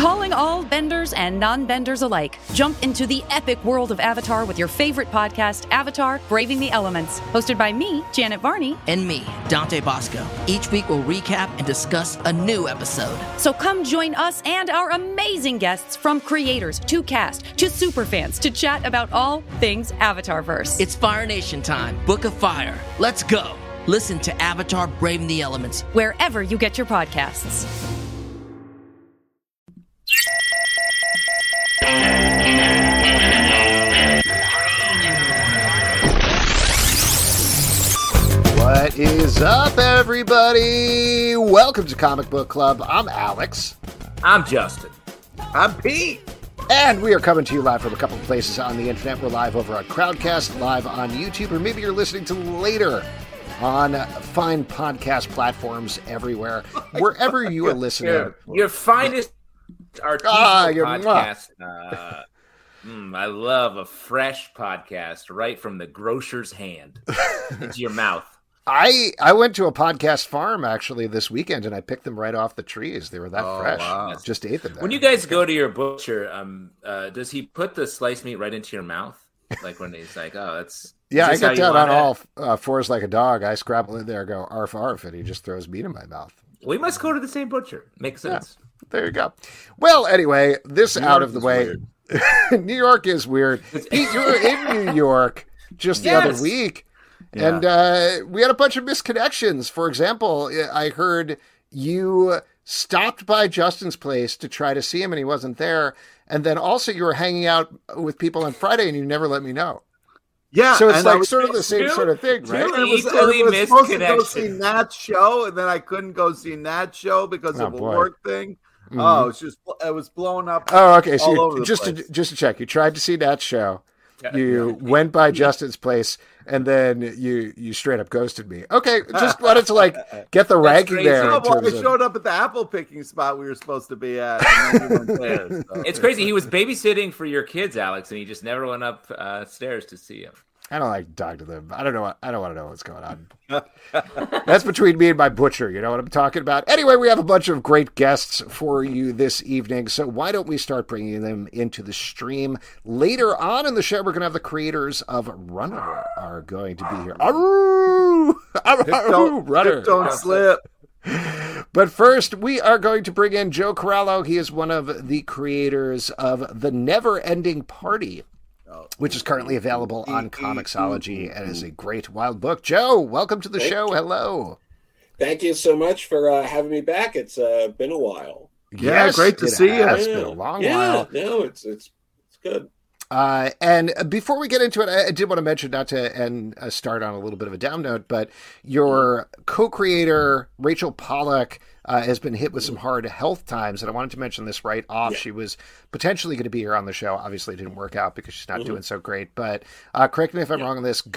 Calling all benders and non-benders alike. Jump into the epic world of Avatar with your favorite podcast, Avatar: Braving the Elements. Hosted by me, Janet Varney. And me, Dante Bosco. Each week we'll recap and discuss a new episode. So come join us and our amazing guests, from creators to cast to superfans, to chat about all things Avatarverse. It's Fire Nation time. Book of Fire. Let's go. Listen to Avatar: Braving the Elements wherever you get your podcasts. What is up, everybody? Welcome to Comic Book Club. I'm Alex. I'm Justin. I'm Pete. And we are coming to you live from a couple of places on the internet. We're live over on Crowdcast, live on YouTube, or maybe you're listening to later on fine podcast platforms everywhere. Wherever you are listening. Your finest artisanal podcast. I love a fresh podcast right from the grocer's hand into your mouth. I went to a podcast farm actually this weekend, and I picked them right off the trees. They were that fresh. Wow. Just ate them there. When you guys go to your butcher, does he put the sliced meat right into your mouth? Like when he's like, "Oh, that's." Yeah, I get down on all fours like a dog. I scrabble in there, go arf arf, and he just throws meat in my mouth. We must go to the same butcher. Makes sense. Yeah, there you go. Well, anyway, this out of the way. New York is weird. Pete, you were in New York just the other week. Yeah. And we had a bunch of misconnections. For example, I heard you stopped by Justin's place to try to see him and he wasn't there. And then also you were hanging out with people on Friday and you never let me know. Yeah. So it's like sort of the same sort of thing, right? I was supposed to go see Nat's show, and then I couldn't go see Nat's show because of a work thing. Mm-hmm. Oh, it was blowing up. Oh, okay. So just to check, you tried to see Nat's show. You went by Justin's place, and then you straight up ghosted me. Okay, just wanted to get the ranking there. I showed up at the apple picking spot we were supposed to be at. And then we weren't there, so. It's crazy. He was babysitting for your kids, Alex, and he just never went up stairs to see him. I don't like to talk to them. I don't want to know what's going on. That's between me and my butcher. You know what I'm talking about? Anyway, we have a bunch of great guests for you this evening. So why don't we start bringing them into the stream? Later on in the show, we're going to have the creators of Runner are going to be here. Runner. Don't slip. But first, we are going to bring in Joe Corallo. He is one of the creators of The Never Ending Party, which is currently available on Comixology and is a great wild book. Joe, welcome to the show. Hello. Thank you so much for having me back. It's been a while. Yes, great to see you. It's been a long while. No, it's good. And before we get into it, I did want to mention, not to start on a little bit of a down note, but your co-creator, Rachel Pollack, has been hit with some hard health times, and I wanted to mention this right off. Yeah. She was potentially going to be here on the show. Obviously, it didn't work out because she's not doing so great. But correct me if I'm wrong on this.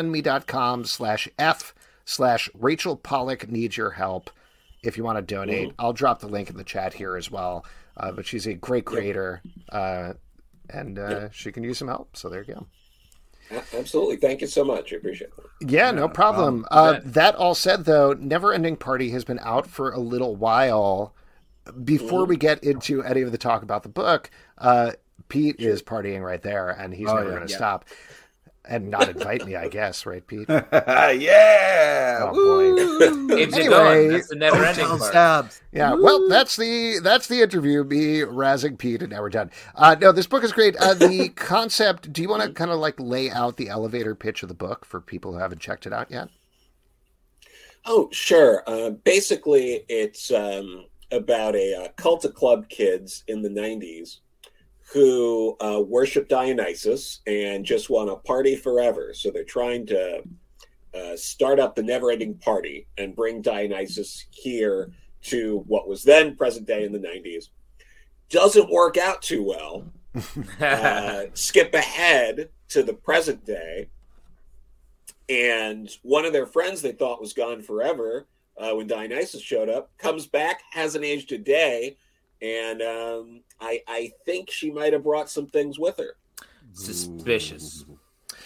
GoFundMe.com/F/Rachel Pollack needs your help if you want to donate. I'll drop the link in the chat here as well. But she's a great creator, and she can use some help. So there you go. Absolutely. Thank you so much. I appreciate it. Yeah, no problem. That all said, though, Never Ending Party has been out for a little while. Before we get into any of the talk about the book, Pete is partying right there, and he's never going to stop. And not invite me, I guess, right, Pete? Yeah. Oh boy. Anyway, that's the never ending part. Yeah. Well, that's the interview. Me razzing Pete, and now we're done. No, this book is great. The concept. Do you want to kind of lay out the elevator pitch of the book for people who haven't checked it out yet? Oh, sure. Basically, it's about a cult of club kids in the 90s. Who worship Dionysus and just want to party forever. So they're trying to start up the never-ending party and bring Dionysus here to what was then present day in the 90s. Doesn't work out too well. Skip ahead to the present day. And one of their friends they thought was gone forever when Dionysus showed up, comes back, hasn't aged a day, and I think she might have brought some things with her. Suspicious.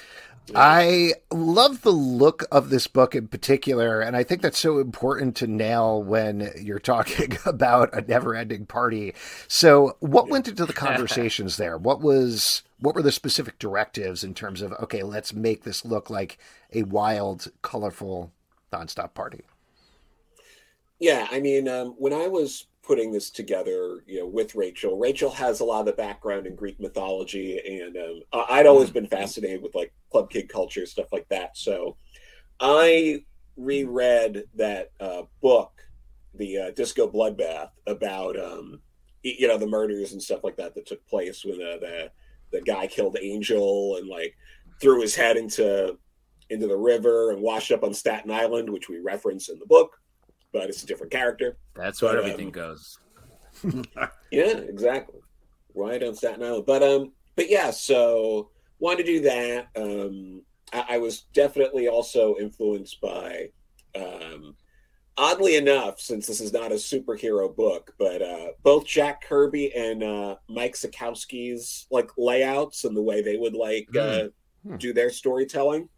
I love the look of this book in particular, and I think that's so important to nail when you're talking about a never-ending party. So what went into the conversations there? What were the specific directives in terms of, okay, let's make this look like a wild, colorful, nonstop party? Yeah, I mean, when I was putting this together, with Rachel has a lot of the background in Greek mythology, and I'd always been fascinated with like club kid culture, stuff like that. So I reread that book, the Disco Bloodbath, about the murders and stuff like that took place when the guy killed Angel and like threw his head into the river and washed up on Staten Island, which we reference in the book. But it's a different character. That's where everything goes. Yeah, exactly. Right on Staten Island. But yeah, so wanted to do that. I was definitely also influenced by, oddly enough, since this is not a superhero book, but both Jack Kirby and Mike Sekowsky's like layouts and the way they would do their storytelling.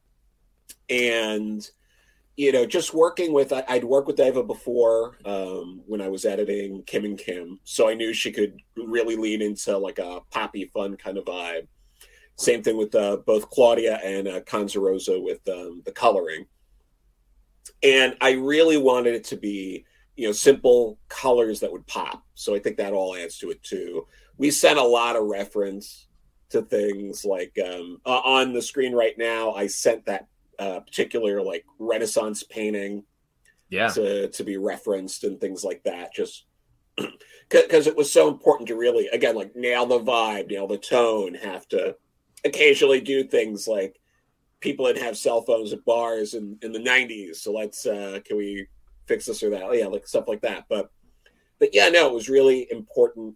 And just working with, I'd worked with Eva before when I was editing Kim and Kim. So I knew she could really lean into like a poppy, fun kind of vibe. Same thing with both Claudia and Conzarosa with the coloring. And I really wanted it to be, simple colors that would pop. So I think that all adds to it too. We sent a lot of reference to things like on the screen right now, I sent that particular like Renaissance painting to be referenced and things like that, just because it was so important to really, again, like nail the vibe, nail the tone, have to occasionally do things like people that have cell phones at bars in the 90s. So let's, can we fix this or that? Oh, yeah, like stuff like that. But yeah, no, it was really important.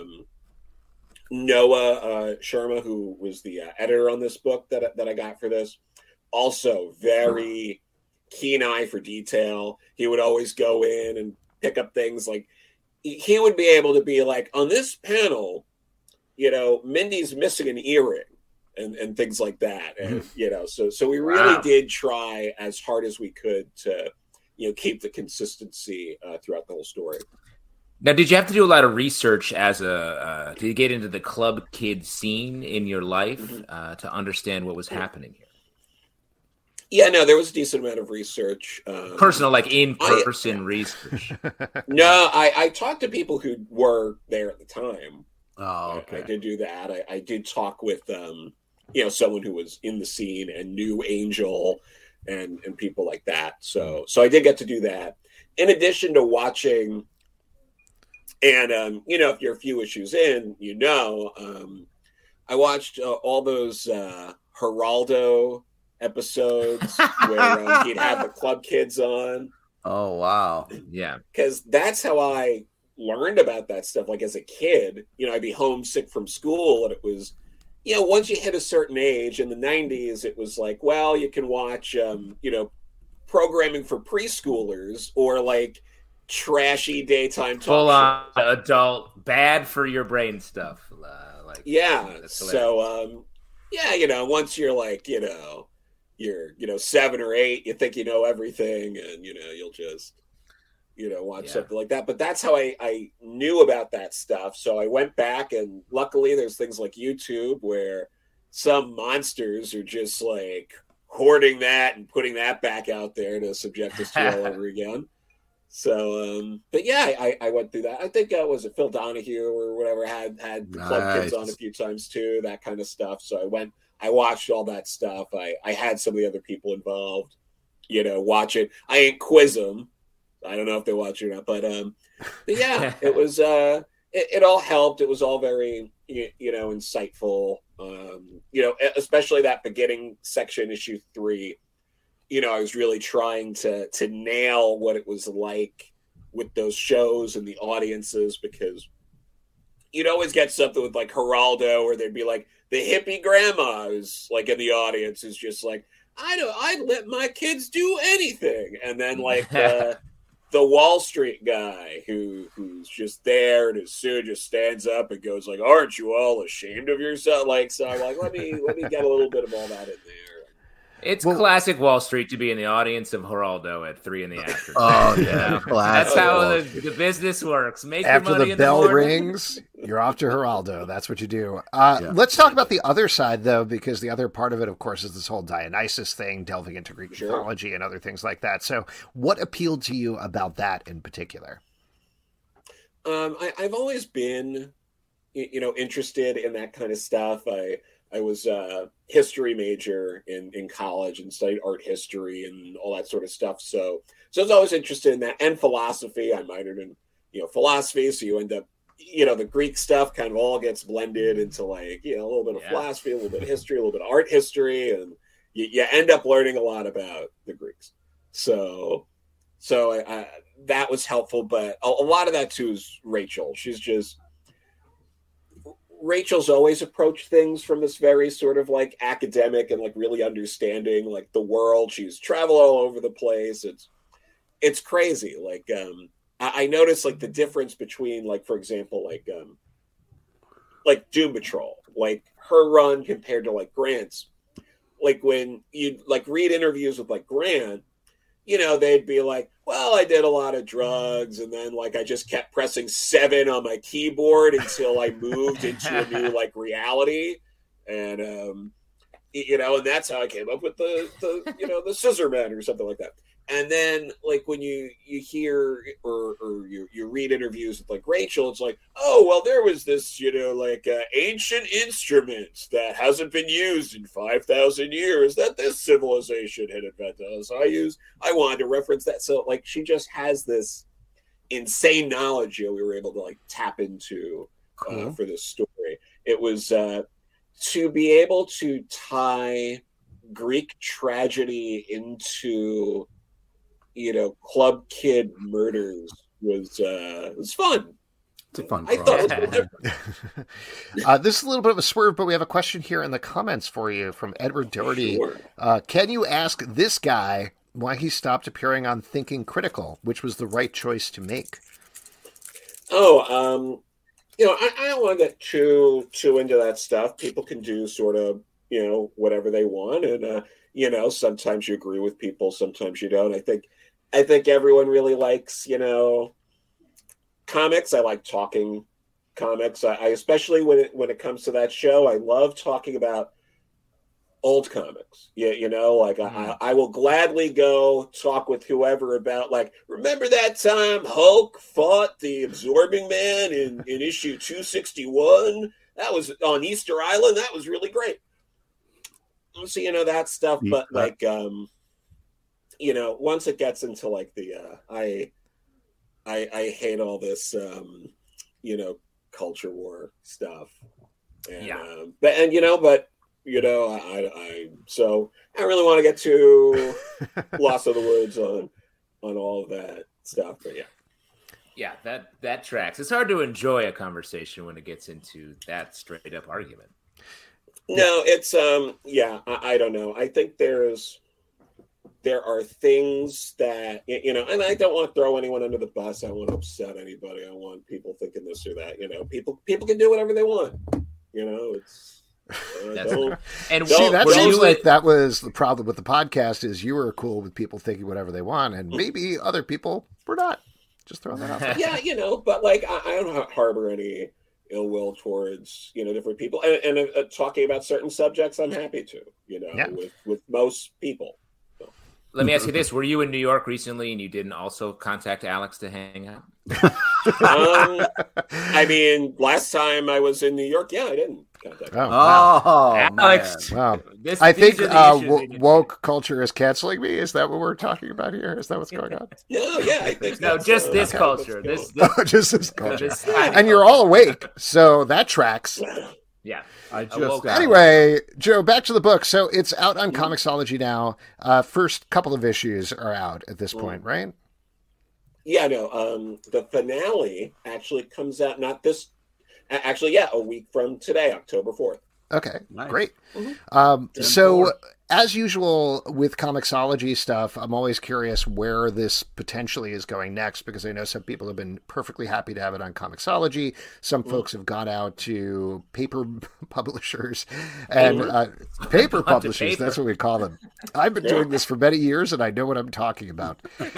Noah Sharma, who was the editor on this book that I got for this, also very keen eye for detail. He would always go in and pick up things like he would be able to be like, on this panel, Mindy's missing an earring and things like that. And, so we really did try as hard as we could to, keep the consistency throughout the whole story. Now, did you have to do a lot of research did you get into the club kid scene in your life to understand what was happening here? Yeah, no, there was a decent amount of research. Personal, like in-person research. No, I talked to people who were there at the time. Oh, okay. I did do that. I did talk with, someone who was in the scene and knew Angel and people like that. So I did get to do that. In addition to watching, and, if you're a few issues in, I watched all those Geraldo episodes where he'd have the club kids on. Oh, wow. Yeah. Because that's how I learned about that stuff. Like as a kid, I'd be homesick from school, and it was, once you hit a certain age in the 90s, it was like, well, you can watch, programming for preschoolers or like trashy daytime talk full on shows. Adult, bad for your brain stuff. So, once you're like, you're 7 or 8, you think you know everything, and you'll just watch something like that. But that's how I knew about that stuff. So I went back, and luckily there's things like YouTube where some monsters are just like hoarding that and putting that back out there to subject us to all over again. So but yeah, I went through that. I think was it Phil Donahue or whatever had the club kids on a few times too, that kind of stuff. So I watched all that stuff. I had some of the other people involved, watch it. I ain't quiz them. I don't know if they watch it or not, but yeah, it was, it all helped. It was all very, insightful. Especially that beginning section, issue 3, I was really trying to nail what it was like with those shows and the audiences, because you'd always get something with like Geraldo, or there'd be like the hippie grandmas like in the audience is just like, I'd let my kids do anything. And then like the Wall Street guy who's just there, and as soon just stands up and goes like, "Aren't you all ashamed of yourself?" Like, so I'm like, let me get a little bit of all that in there. It's classic Wall Street to be in the audience of Geraldo at 3 PM. Oh yeah, that's how the business works. Make after your money the in bell the rings, you're off to Geraldo. That's what you do. Let's talk about the other side, though, because the other part of it, of course, is this whole Dionysus thing, delving into Greek mythology and other things like that. So, what appealed to you about that in particular? I've always been, interested in that kind of stuff. I was a history major in college and studied art history and all that sort of stuff. So I was always interested in that, and philosophy. I minored in, philosophy. So you end up, the Greek stuff kind of all gets blended into like, a little bit of philosophy, a little bit of history, a little bit of art history. And you end up learning a lot about the Greeks. So I that was helpful. But a lot of that too is Rachel. Rachel's always approached things from this very sort of like academic and like really understanding like the world. She's traveled all over the place. It's crazy. Like I noticed like the difference between like, for example, like Doom Patrol, like her run compared to like Grant's. Like when you like read interviews with like Grant, they'd be like, well, I did a lot of drugs, and then like I just kept pressing 7 on my keyboard until I moved into a new like reality, and and that's how I came up with the Scissor Men or something like that. And then like when you hear or you read interviews with like Rachel, it's like, oh well, there was this ancient instrument that hasn't been used in 5,000 years that this civilization had invented. So I wanted to reference that. So like she just has this insane knowledge we were able to like tap into for this story. It was to be able to tie Greek tragedy into club kid murders was fun. It's a fun this is a little bit of a swerve, but we have a question here in the comments for you from Edward Doherty. Sure. Can you ask this guy why he stopped appearing on Thinking Critical, which was the right choice to make? I don't want to get too into that stuff. People can do sort of, whatever they want. And, sometimes you agree with people, sometimes you don't. I think everyone really likes, comics. I like talking comics. I especially when it comes to that show, I love talking about old comics. I will gladly go talk with whoever about like, remember that time Hulk fought the Absorbing Man in issue 261? That was on Easter Island. That was really great. So, that stuff, but like, once it gets into like the, I hate all this, culture war stuff. And, so I don't really want to get too lost in the woods on all of that stuff, but yeah, that tracks. It's hard to enjoy a conversation when it gets into that straight up argument. No, it's I don't know. I think there are things that and I don't want to throw anyone under the bus. I don't want to upset anybody. I don't want people thinking this or that. People can do whatever they want. It's that seems like that was the problem with the podcast. Is you were cool with people thinking whatever they want, and maybe other people were not. Just throwing that out there. Yeah, but like I don't harbor any ill will towards different people, and talking about certain subjects, I'm happy to with most people. So. Let me ask you this: were you in New York recently, and you didn't also contact Alex to hang out? I mean, last time I was in New York, I didn't contact him. Alex, wow. I think woke culture is canceling me. Is that what we're talking about here? Is that what's going on? No, I think just this culture. Just this culture. And you're all awake, so that tracks. Yeah. Anyway, Joe, back to the book. So it's out on Comixology now. First couple of issues are out at this point, right? Yeah, no. The finale actually comes out a week from today, October 4th. Okay, nice. Great. So as usual with Comixology stuff, I'm always curious where this potentially is going next, because I know some people have been perfectly happy to have it on Comixology. Some folks have gone out to paper publishers and paper publishers. That's what we call them. I've been doing this for many years, and I know what I'm talking about.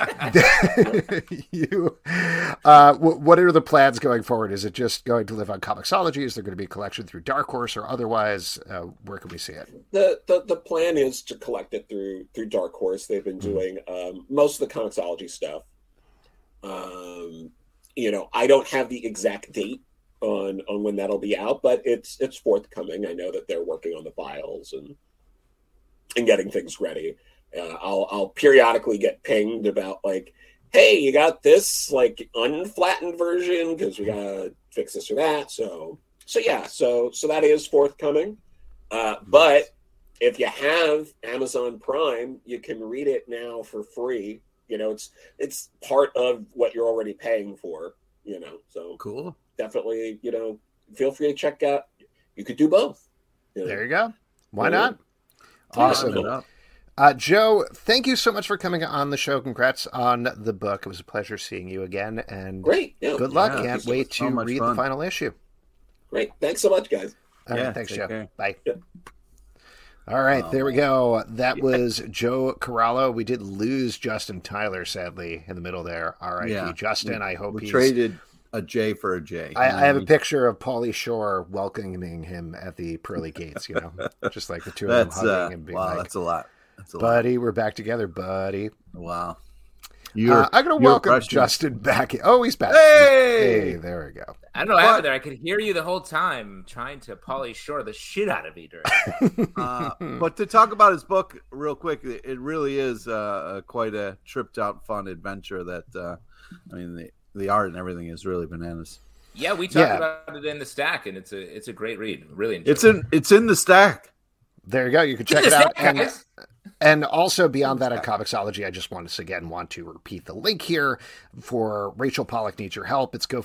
What are the plans going forward? Is it just going to live on Comixology? Is there going to be a collection through Dark Horse or otherwise? Where can we see it? The plan is to collect it through Dark Horse. They've been doing most of the Comixology stuff. I don't have the exact date on when that'll be out, but it's forthcoming. I know that they're working on the files and getting things ready. I'll periodically get pinged about like, hey, you got this like unflattened version because we gotta fix this or that. So that is forthcoming. But if you have Amazon Prime, you can read it now for free. It's part of what you're already paying for. So cool. Definitely, feel free to check out. You could do both. There you go. Why not? Awesome. Joe, thank you so much for coming on the show. Congrats on the book. It was a pleasure seeing you again. And great. Yeah. Good luck. Can't wait to read the final issue. Great. Thanks so much, guys. All right, thanks, Joe. Care. Bye. Yeah. All right, there we go. That was Joe Corallo. We did lose Justin Tyler, sadly, in the middle there. R.I.P. Justin. I hope we traded a J for a J. I have a picture of Pauly Shore welcoming him at the pearly gates, just like the two of them hugging and being wow, that's a lot. Buddy, we're back together, buddy. Wow. I'm going to welcome Justin back. Oh, he's back. Hey, there we go. I don't know what happened there. I could hear you the whole time trying to Pauly Shore the shit out of me during. But to talk about his book real quick, it really is quite a tripped out fun adventure that, the art and everything is really bananas. Yeah, we talked about it in the stack, and it's a great read. Really enjoy It's in the stack. There you go. You can check it out. And also beyond that on Comixology, I just want to repeat the link here for Rachel Pollack Needs Your Help. It's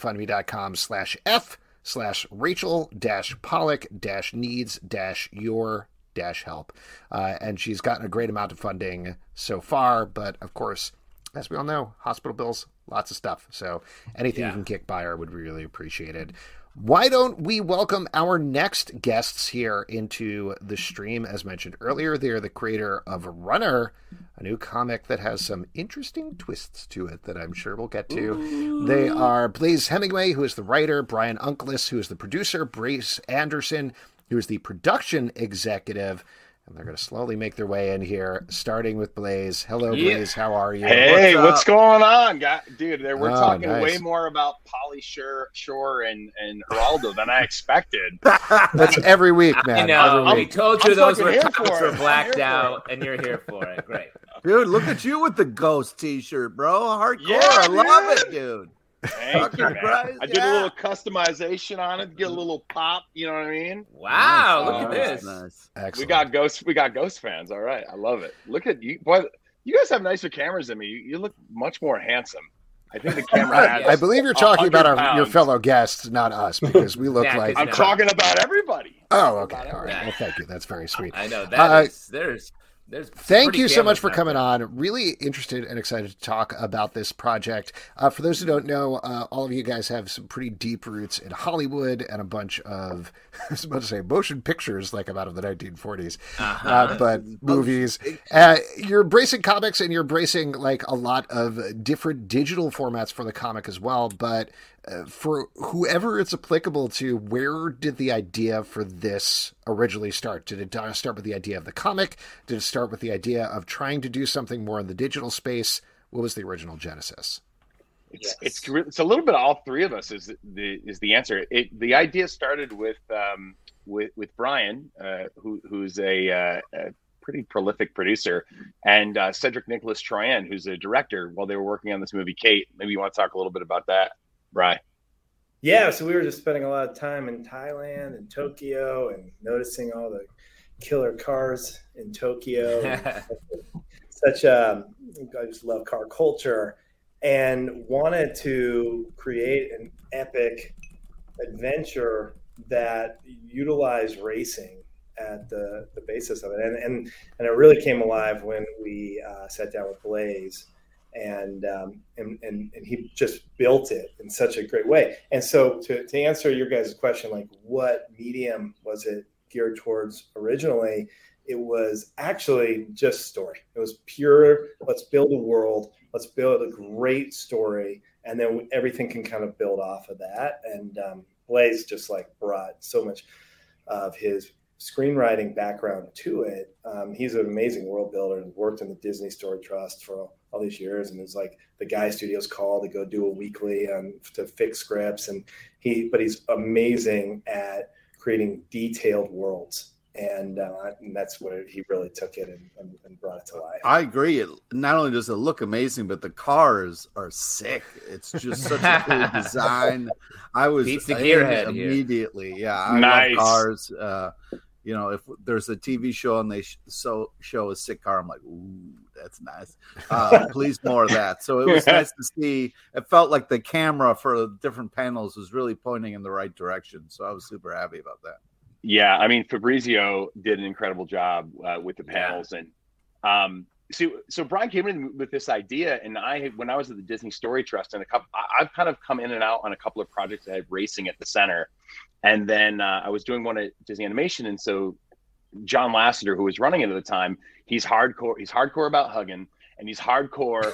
GoFundMe.com/F/Rachel-Pollack-Needs-Your-Help. And she's gotten a great amount of funding so far, but of course, as we all know, hospital bills, lots of stuff. So anything you can kick by her would be really appreciated. Why don't we welcome our next guests here into the stream? As mentioned earlier, they're the creator of Runner, a new comic that has some interesting twists to it that I'm sure we'll get to. Ooh. They are Blaze Hemingway, who is the writer, Brian Unclis, who is the producer, Brace Anderson, who is the production executive. And they're going to slowly make their way in here, starting with Blaze. Hello, Blaze. How are you? Hey, what's going on, guy? Dude? We're talking way more about Pauly Shore and Geraldo than I expected. That's every week, man. I know. We told you those were blacked out, and you're here for it. Great. Dude, look at you with the Ghost t-shirt, bro. Hardcore. Yeah, I love it, dude. Thank you, man. I did a little customization on it to get a little pop. You know what I mean? Wow, look at this. Nice. Excellent. We got Ghost fans. All right, I love it. Look at you, boy. You guys have nicer cameras than me. You look much more handsome. I think the camera has. I believe you're talking about your fellow guests, not us, because we look like. I'm talking about everybody. Oh, okay. All right. Well, thank you. That's very sweet. I know that there's Thank you so much for coming on. Really interested and excited to talk about this project. For those who don't know, all of you guys have some pretty deep roots in Hollywood and a bunch of, I was about to say motion pictures, like about of the 1940s, but movies. You're embracing comics and you're embracing like a lot of different digital formats for the comic as well. But for whoever it's applicable to, where did the idea for this originally start? Did it start with the idea of the comic? Did it start with the idea of trying to do something more in the digital space? What was the original genesis? It's a little bit of all three of us is the answer. The idea started with Brian, who's a pretty prolific producer, and Cedric Nicholas Troyan, who's a director. While they were working on this movie, Kate, maybe you want to talk a little bit about that. Right. Yeah, so we were just spending a lot of time in Thailand and Tokyo and noticing all the killer cars in Tokyo. I just love car culture and wanted to create an epic adventure that utilized racing at the basis of it. And it really came alive when we sat down with Blaze, and he just built it in such a great way. And so to answer your guys' question, like what medium was it geared towards originally? It was actually just story. It was pure, let's build a world, let's build a great story, and then everything can kind of build off of that. And Blaze just like brought so much of his screenwriting background to it. He's an amazing world builder and worked in the Disney Story Trust for all these years, and it's like the guy studios call to go do a weekly to fix scripts, and he's amazing at creating detailed worlds. And that's where he really took it and brought it to life. I agree. It not only does it look amazing, but the cars are sick. It's just such a cool design. I was Pizza Gearhead immediately. Yeah, I love cars. If there's a TV show and they show a sick car, I'm like, ooh, that's nice. Please more of that. So it was nice to see. It felt like the camera for different panels was really pointing in the right direction. So I was super happy about that. Yeah, I mean, Fabrizio did an incredible job with the panels, and so Brian came in with this idea, and when I was at the Disney Story Trust, and I've kind of come in and out on a couple of projects that had racing at the center, and then I was doing one at Disney Animation, and so John Lasseter, who was running it at the time, he's hardcore. He's hardcore about hugging, and he's hardcore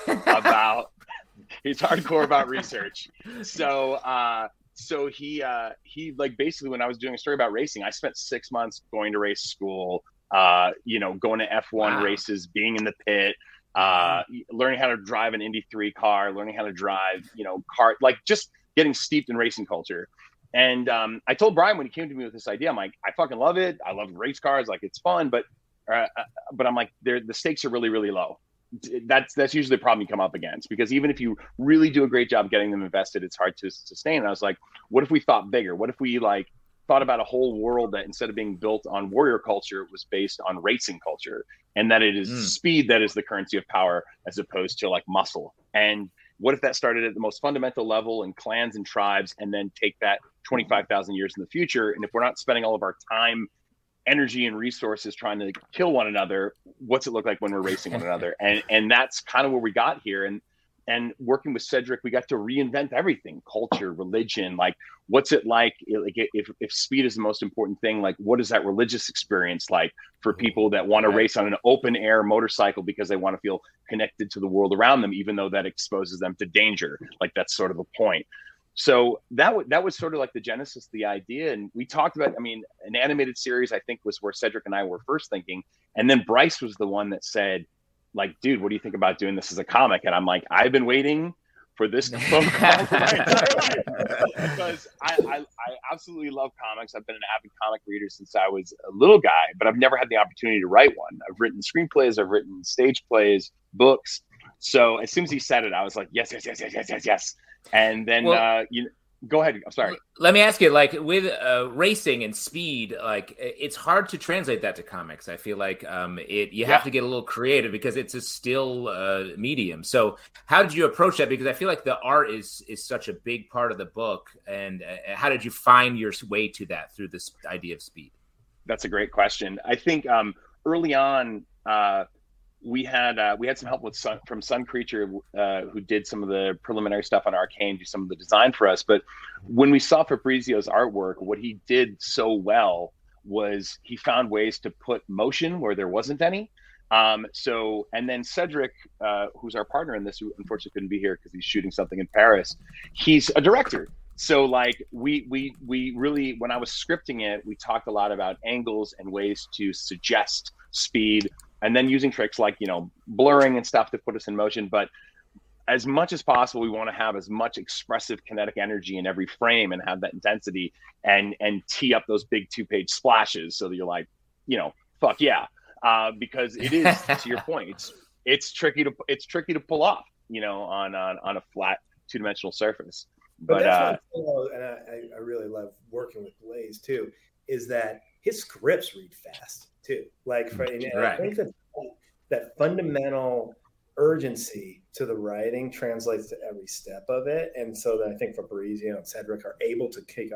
about research. So he like basically when I was doing a story about racing, I spent 6 months going to race school, going to F1 races, being in the pit, learning how to drive an Indy 3 car, learning how to drive, car, like just getting steeped in racing culture. And I told Brian when he came to me with this idea, I'm like, I fucking love it. I love race cars. Like it's fun, but I'm like, the stakes are really, really low. That's usually the problem you come up against, because even if you really do a great job getting them invested, it's hard to sustain. And I was like, what if we thought bigger? What if we thought about a whole world that instead of being built on warrior culture, it was based on racing culture, and that it is speed that is the currency of power as opposed to like muscle? And what if that started at the most fundamental level in clans and tribes, and then take that 25,000 years in the future? And if we're not spending all of our time, energy, and resources trying to kill one another, what's it look like when we're racing one another? And that's kind of where we got here. And working with Cedric, we got to reinvent everything: culture, religion. Like, what's it like if speed is the most important thing? Like, what is that religious experience like for people that want to race on an open air motorcycle because they want to feel connected to the world around them, even though that exposes them to danger? Like, that's sort of a point. So that was sort of like the genesis of the idea. And we talked about, an animated series, I think, was where Cedric and I were first thinking. And then Bryce was the one that said, like, dude, what do you think about doing this as a comic? And I'm like, I've been waiting for this phone call because I absolutely love comics. I've been an avid comic reader since I was a little guy, but I've never had the opportunity to write one. I've written screenplays, I've written stage plays, books. So as soon as he said it, I was like, yes. And then, go ahead. I'm sorry. Let me ask you, like with racing and speed, like it's hard to translate that to comics. I feel like you have to get a little creative because it's a still medium. So how did you approach that? Because I feel like the art is such a big part of the book. And how did you find your way to that through this idea of speed? That's a great question. I think early on, we had some help from Sun Creature, who did some of the preliminary stuff on Arcane, do some of the design for us. But when we saw Fabrizio's artwork, what he did so well was he found ways to put motion where there wasn't any. And then Cedric, who's our partner in this, who unfortunately couldn't be here because he's shooting something in Paris, he's a director. So like we really, when I was scripting it, we talked a lot about angles and ways to suggest speed, and then using tricks like, blurring and stuff to put us in motion. But as much as possible, we want to have as much expressive kinetic energy in every frame and have that intensity and tee up those big 2-page splashes so that you're like, fuck yeah. Because it is, to your point, it's tricky to pull off, on a flat 2-dimensional surface. But that's what I really love working with Blaze too, is that his scripts read fast too. Like, I think that fundamental urgency to the writing translates to every step of it. And so that I think Fabrizio and Cedric are able to kick off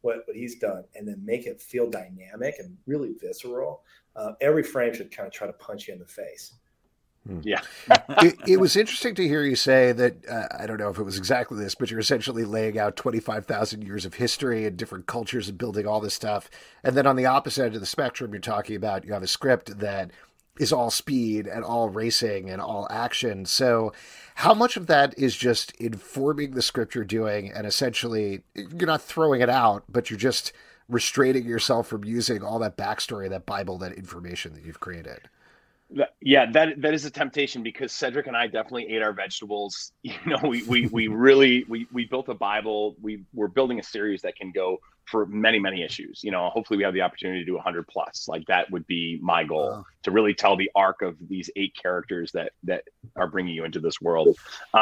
what he's done, and then make it feel dynamic and really visceral. Every frame should kind of try to punch you in the face. Yeah. It was interesting to hear you say that, I don't know if it was exactly this, but you're essentially laying out 25,000 years of history and different cultures and building all this stuff. And then on the opposite end of the spectrum, you're talking about, you have a script that is all speed and all racing and all action. So how much of that is just informing the script you're doing, and essentially you're not throwing it out, but you're just restraining yourself from using all that backstory, that Bible, that information that you've created? Yeah, that is a temptation, because Cedric and I definitely ate our vegetables. You know, we really built a Bible. We're building a series that can go for many, many issues. You know, hopefully we have the opportunity to do 100 plus. Like, that would be my goal, to really tell the arc of these 8 characters that are bringing you into this world.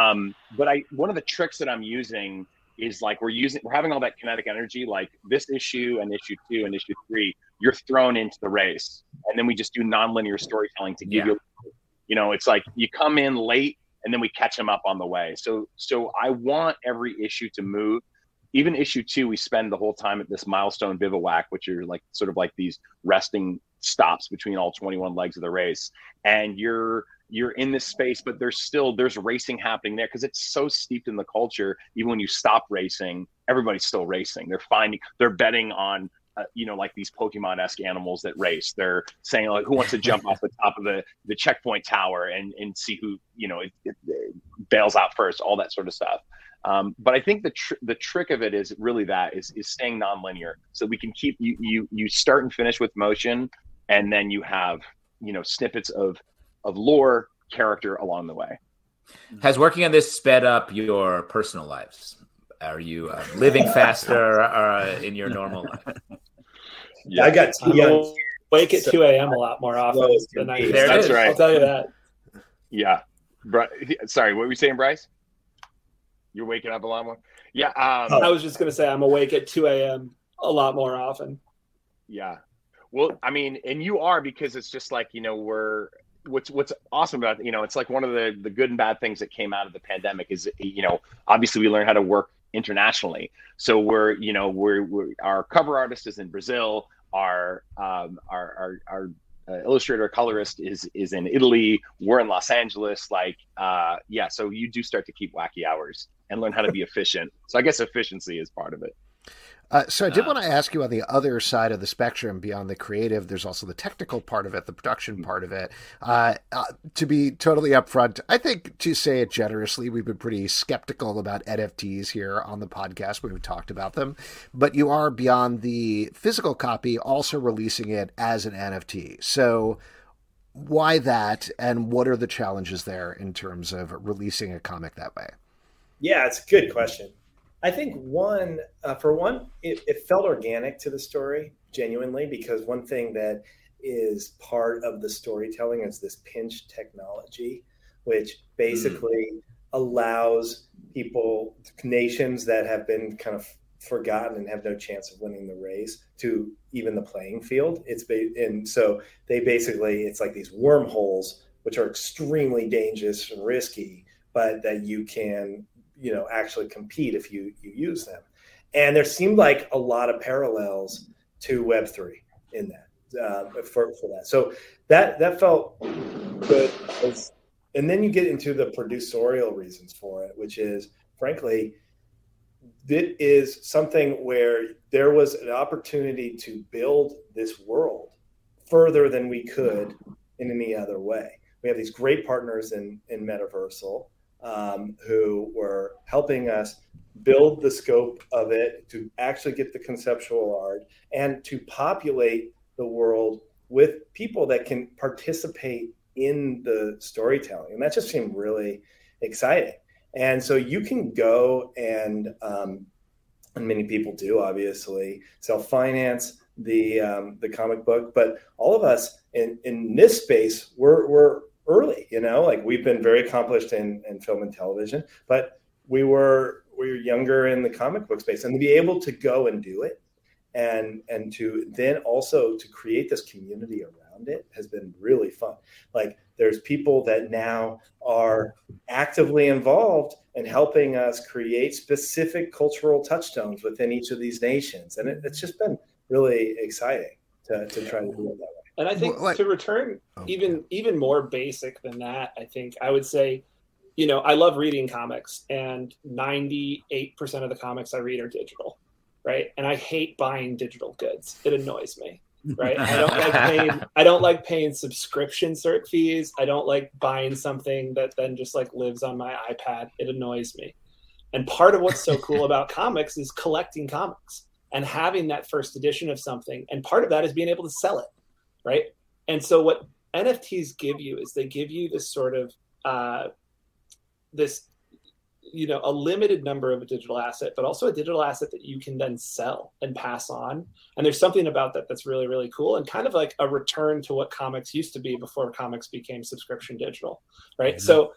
But one of the tricks that I'm using is, like, we're having all that kinetic energy, like this issue and issue 2 and issue 3, you're thrown into the race. And then we just do nonlinear storytelling to give you know, it's like you come in late and then we catch them up on the way. So I want every issue to move. Even issue 2, we spend the whole time at this milestone bivouac, which are like sort of like these resting stops between all 21 legs of the race. And you're in this space, but there's racing happening there, because it's so steeped in the culture. Even when you stop racing, everybody's still racing. They're betting on, you know, like these Pokemon-esque animals that race. They're saying, like, who wants to jump off the top of the checkpoint tower and see who, you know, it bails out first, all that sort of stuff. But I think the trick of it is really is staying nonlinear, so we can keep you start and finish with motion, and then you have, you know, snippets of lore, character along the way. Has working on this sped up your personal lives? Are you living faster in your normal life? Yeah. I got wake at 2 a.m. a lot more often than I used to. That's right. I'll tell you that. Yeah. Sorry, what were you saying, Bryce? You're waking up a lot more? Yeah. I was just going to say I'm awake at 2 a.m. a lot more often. Yeah. Well, I mean, and you are, because it's just like, you know, what's awesome about, you know, it's like one of the good and bad things that came out of the pandemic is, you know, obviously we learned how to work internationally. So we're our cover artist is in Brazil. Our illustrator colorist is in Italy. We're in Los Angeles. Like, so you do start to keep wacky hours and learn how to be efficient. So I guess efficiency is part of it. So I did want to ask you, on the other side of the spectrum, beyond the creative, there's also the technical part of it, the production part of it. To be totally upfront, I think, to say it generously, we've been pretty skeptical about NFTs here on the podcast when we've talked about them. But you are, beyond the physical copy, also releasing it as an NFT. So why that, and what are the challenges there in terms of releasing a comic that way? Yeah, it's a good question. I think it felt organic to the story, genuinely, because one thing that is part of the storytelling is this pinch technology, which basically allows nations that have been kind of forgotten and have no chance of winning the race to even the playing field. So it's like these wormholes, which are extremely dangerous and risky, but that you can, you know, actually compete if you use them. And there seemed like a lot of parallels to Web3 in that, for that. So that felt good. And then you get into the producerial reasons for it, which is, frankly, it is something where there was an opportunity to build this world further than we could in any other way. We have these great partners in Metaversal, who were helping us build the scope of it, to actually get the conceptual art, and to populate the world with people that can participate in the storytelling. And that just seemed really exciting. And so you can go and many people do, obviously, self-finance the comic book. But all of us in this space, we're early, you know, like we've been very accomplished in film and television, but we were younger in the comic book space, and to be able to go and do it, and to then also to create this community around around it has been really fun. Like there's people that now are actively involved in helping us create specific cultural touchstones within each of these nations. And it's just been really exciting to try to do it that way. And I think to return even more basic than that, I think I would say, I love reading comics, and 98% of the comics I read are digital, right? And I hate buying digital goods. It annoys me, right? I don't like paying subscription cert fees. I don't like buying something that then just like lives on my iPad. It annoys me. And part of what's so cool about comics is collecting comics and having that first edition of something. And part of that is being able to sell it, right? And so what NFTs give you is they give you this sort of a limited number of a digital asset, but also a digital asset that you can then sell and pass on. And there's something about that that's really, really cool, and kind of like a return to what comics used to be before comics became subscription digital, right? Mm-hmm. So,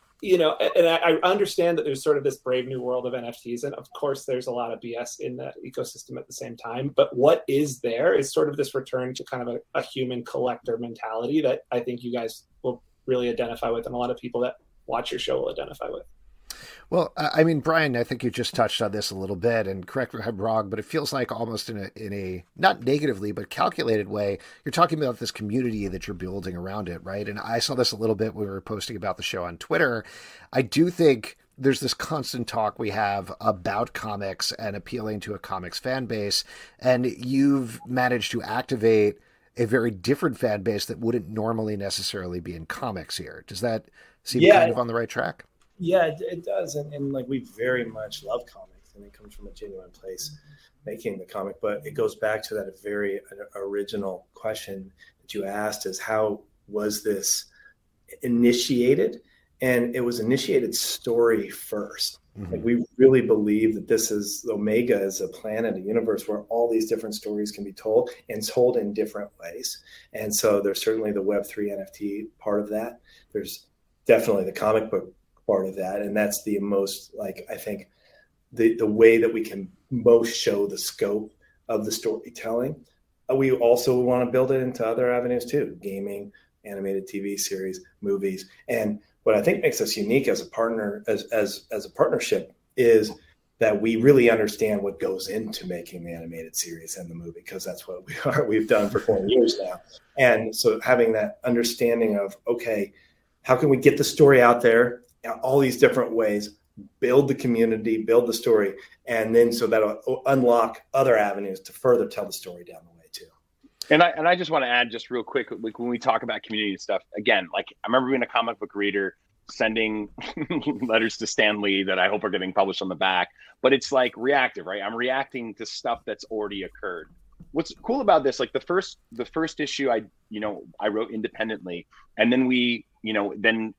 and I understand that there's sort of this brave new world of NFTs, and of course there's a lot of BS in that ecosystem at the same time. But what is there is sort of this return to kind of a human collector mentality that I think you guys will really identify with, and a lot of people that watch your show will identify with. Well, I mean, Brian, I think you just touched on this a little bit, and correct me if I'm wrong, but it feels like almost in a not negatively, but calculated way, you're talking about this community that you're building around it, right? And I saw this a little bit when we were posting about the show on Twitter. I do think there's this constant talk we have about comics and appealing to a comics fan base, and you've managed to activate a very different fan base that wouldn't normally necessarily be in comics here. Does that seem kind of on the right track? Yeah, it does. And like, we very much love comics, and it comes from a genuine place making the comic. But it goes back to that very original question that you asked, is how was this initiated? And it was initiated story first. Mm-hmm. Like, we really believe that this is Omega is a planet, a universe where all these different stories can be told, and told in different ways. And so there's certainly the Web3 NFT part of that. There's definitely the comic book part of that, and that's the most, like, I think the way that we can most show the scope of the storytelling. We also want to build it into other avenues too: gaming, animated TV series, movies. And what I think makes us unique as a partner, as a partnership, is that we really understand what goes into making the animated series and the movie, because that's what we've done for 20 years now. And so having that understanding of, okay, how can we get the story out there all these different ways, build the community, build the story, and then so that'll unlock other avenues to further tell the story down the way too. And I just want to add just real quick, like, when we talk about community stuff, again, like, I remember being a comic book reader, sending letters to Stan Lee that I hope are getting published on the back, but it's like reactive, right? I'm reacting to stuff that's already occurred. What's cool about this, like the first issue I wrote independently, and then then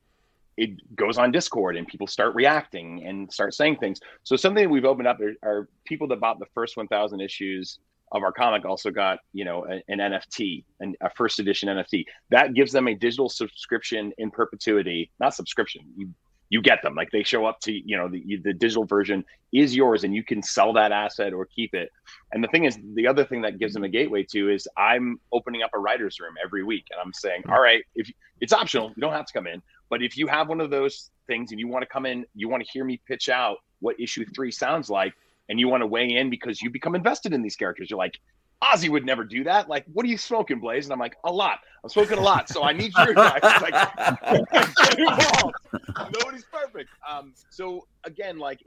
it goes on Discord and people start reacting and start saying things. So something that we've opened up are people that bought the first 1,000 issues of our comic also got, an NFT, and a first edition NFT. That gives them a digital subscription in perpetuity, not subscription. You get them, like, they show up to, the digital version is yours, and you can sell that asset or keep it. And the thing is, the other thing that gives them a gateway to is I'm opening up a writer's room every week, and I'm saying, all right, if it's optional, you don't have to come in, but if you have one of those things and you want to come in, you want to hear me pitch out what issue 3 sounds like, and you want to weigh in because you become invested in these characters. You're like, Ozzy would never do that. Like, what are you smoking, Blaze? And I'm like, a lot. I'm smoking a lot. So I need your advice. Like, get involved. Nobody's perfect. So again, like,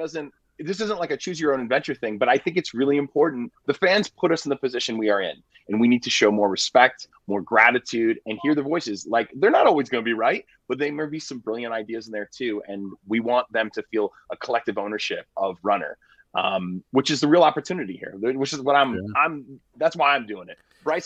this isn't like a choose your own adventure thing, but I think it's really important. The fans put us in the position we are in, and we need to show more respect, more gratitude, and hear their voices. Like, they're not always going to be right, but they may be some brilliant ideas in there too. And we want them to feel a collective ownership of Runner. Which is the real opportunity here, which is what that's why I'm doing it. Bryce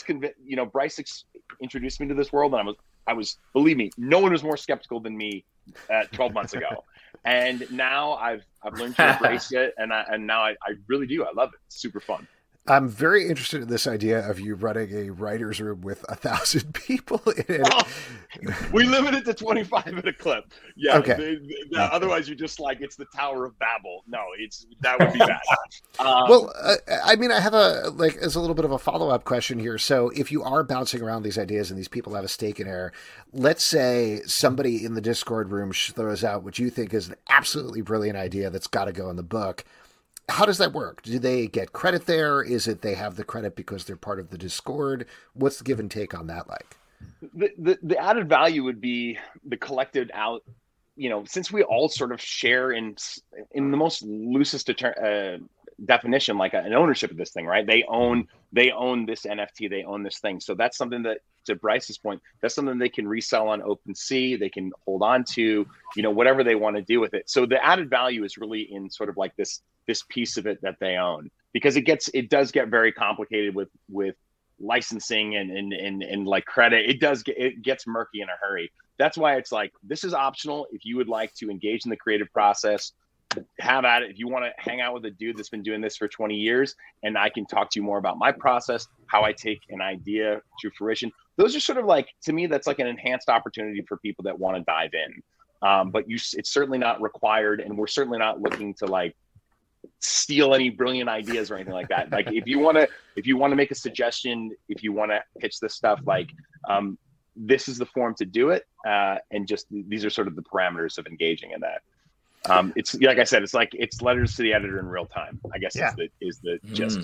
introduced me to this world, and I was, believe me, no one was more skeptical than me 12 months ago. And now I've learned to embrace it. And now I really do. I love it. It's super fun. I'm very interested in this idea of you running a writer's room with 1,000 people in it. We limit it to 25 at a clip. Yeah. Okay. Otherwise, you're just like, it's the Tower of Babel. No, that would be bad. Well, I mean, I have as a little bit of a follow-up question here. So if you are bouncing around these ideas and these people have a stake in it, let's say somebody in the Discord room throws out what you think is an absolutely brilliant idea that's got to go in the book. How does that work? Do they get credit there? Is it they have the credit because they're part of the Discord? What's the give and take on that like? The added value would be the collected out, since we all sort of share in the most loosest definition, like an ownership of this thing, right? They own this NFT, they own this thing. So that's something that, to Bryce's point, that's something they can resell on OpenSea, they can hold on to, whatever they want to do with it. So the added value is really in sort of like this piece of it that they own, because it does get very complicated with licensing and like credit. It gets murky in a hurry. That's why it's like, this is optional. If you would like to engage in the creative process, have at it. If you want to hang out with a dude that's been doing this for 20 years and I can talk to you more about my process, how I take an idea to fruition. Those are sort of like, to me, that's like an enhanced opportunity for people that want to dive in. But it's certainly not required. And we're certainly not looking to like steal any brilliant ideas or anything like that. Like if you want to make a suggestion, if you want to pitch this stuff, like this is the forum to do it. And just, these are sort of the parameters of engaging in that. It's like I said, it's letters to the editor in real time, I guess. Is the gist.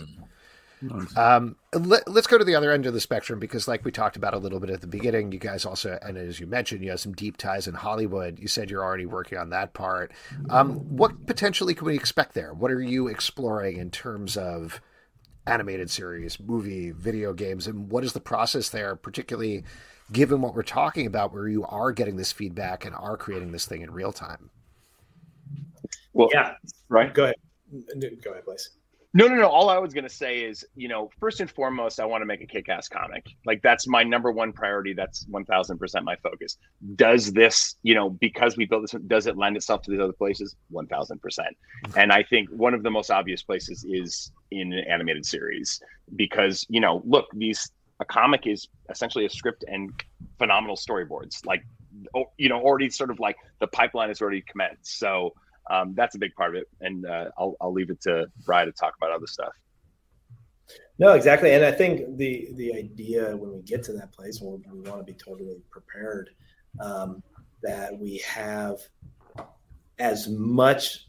Let's go to the other end of the spectrum, because like we talked about a little bit at the beginning, you guys also, and as you mentioned, you have some deep ties in Hollywood. You said you're already working on that part. What potentially can we expect there? What are you exploring in terms of animated series, movie, video games, and what is the process there, particularly given what we're talking about, where you are getting this feedback and are creating this thing in real time? Well, yeah, right. Go ahead, please. No. All I was going to say is, first and foremost, I want to make a kick-ass comic. Like that's my number one priority. That's 1000% my focus. Does this, because we built this, does it lend itself to these other places? 1000%. And I think one of the most obvious places is in an animated series, because, look, a comic is essentially a script and phenomenal storyboards. Like, already sort of like the pipeline is already commenced. So, that's a big part of it, and I'll leave it to Brian to talk about other stuff. No, exactly, and I think the idea when we get to that place, we want to be totally prepared, that we have as much,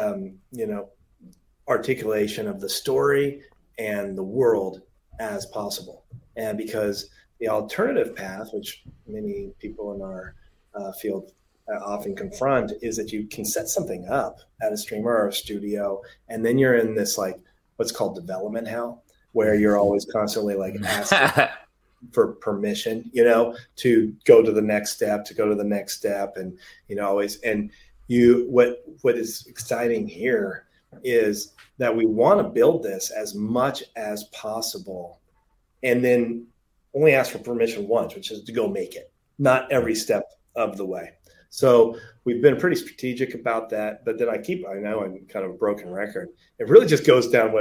articulation of the story and the world as possible, and because the alternative path, which many people in our field often confront, is that you can set something up at a streamer or a studio, and then you're in this like what's called development hell, where you're always constantly like asking for permission, to go to the next step, and always. And what is exciting here is that we want to build this as much as possible, and then only ask for permission once, which is to go make it, not every step of the way. So we've been pretty strategic about that, but then I know I'm kind of a broken record. It really just goes down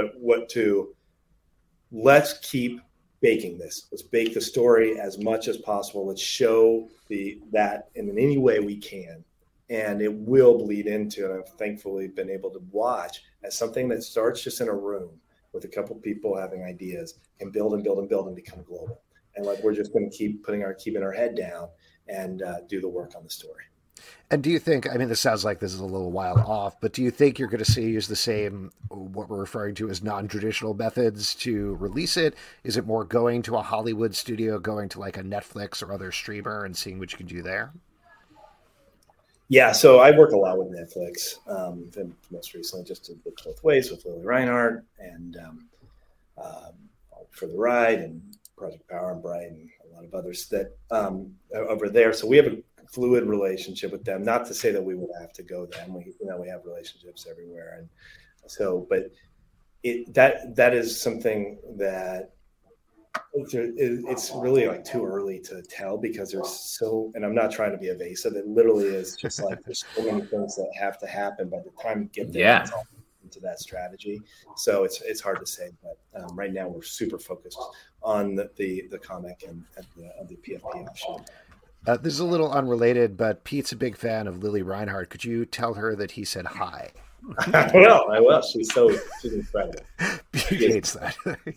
let's keep baking this. Let's bake the story as much as possible. Let's show that in any way we can. And it will bleed into, and I've thankfully been able to watch as something that starts just in a room with a couple people having ideas and build and become global. And like, we're just going to keep keeping our head down and do the work on the story. And do you think, this sounds like this is a little while off, but do you think you're going to use the same, what we're referring to as non-traditional methods to release it? Is it more going to a Hollywood studio, going to like a Netflix or other streamer and seeing what you can do there? Yeah, so I work a lot with Netflix. And most recently just did Books Both Ways with Lily Reinhardt and For the Ride and Project Power and Bright and a lot of others that over there. So we have a fluid relationship with them. Not to say that we would have to go them. We have relationships everywhere, and so, but that is something that it's really like too early to tell, because there's so, and I'm not trying to be evasive. It literally is just like there's so many things that have to happen by the time you get there into that strategy. So it's hard to say, but right now we're super focused on the comic and the PFP option. This is a little unrelated, but Pete's a big fan of Lily Reinhardt. Could you tell her that he said hi? I will. She's incredible. He hates that.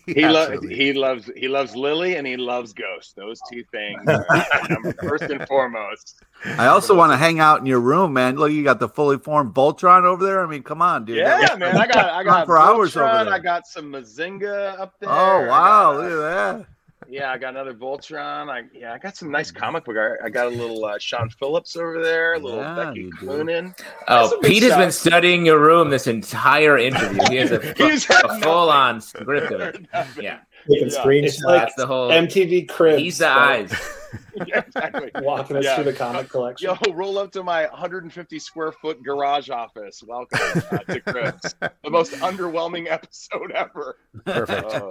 He loves Lily and he loves Ghost. Those two things are first and foremost. I also want to hang out in your room, man. Look, you got the fully formed Voltron over there. I mean, come on, dude. Yeah, man. I got for hours over there. I got some Mazinga up there. Oh wow, look at that. Yeah, I got another Voltron. I got some nice comic book. I got a little Sean Phillips over there, a little Becky Cloonan. Oh, Pete has been studying your room this entire interview. He has a full-on script of it. Yeah. It's like the whole MTV Cribs. He's the eyes. Yeah, exactly. Walking us through the comic collection. Yo, roll up to my 150 square foot garage office. Welcome to Cribs. The most underwhelming episode ever. Perfect.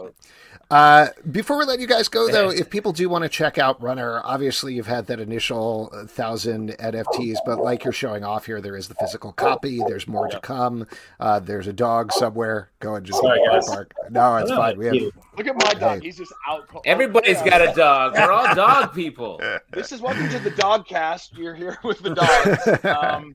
Before we let you guys go, though, if people do want to check out Runner, obviously you've had that initial 1,000 NFTs, but like you're showing off here, there is the physical copy. There's more to come. There's a dog somewhere. Go and just bark. No, it's fine. Look at my dog. He's just out. Everybody's got a dog. We're all dog people. This is welcome to the Dogcast. You're here with the dogs.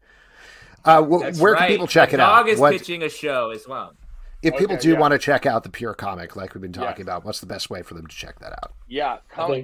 Where can people check it out? The dog is pitching a show as well. If people do want to check out the Pure comic, like we've been talking about, what's the best way for them to check that out? Yeah,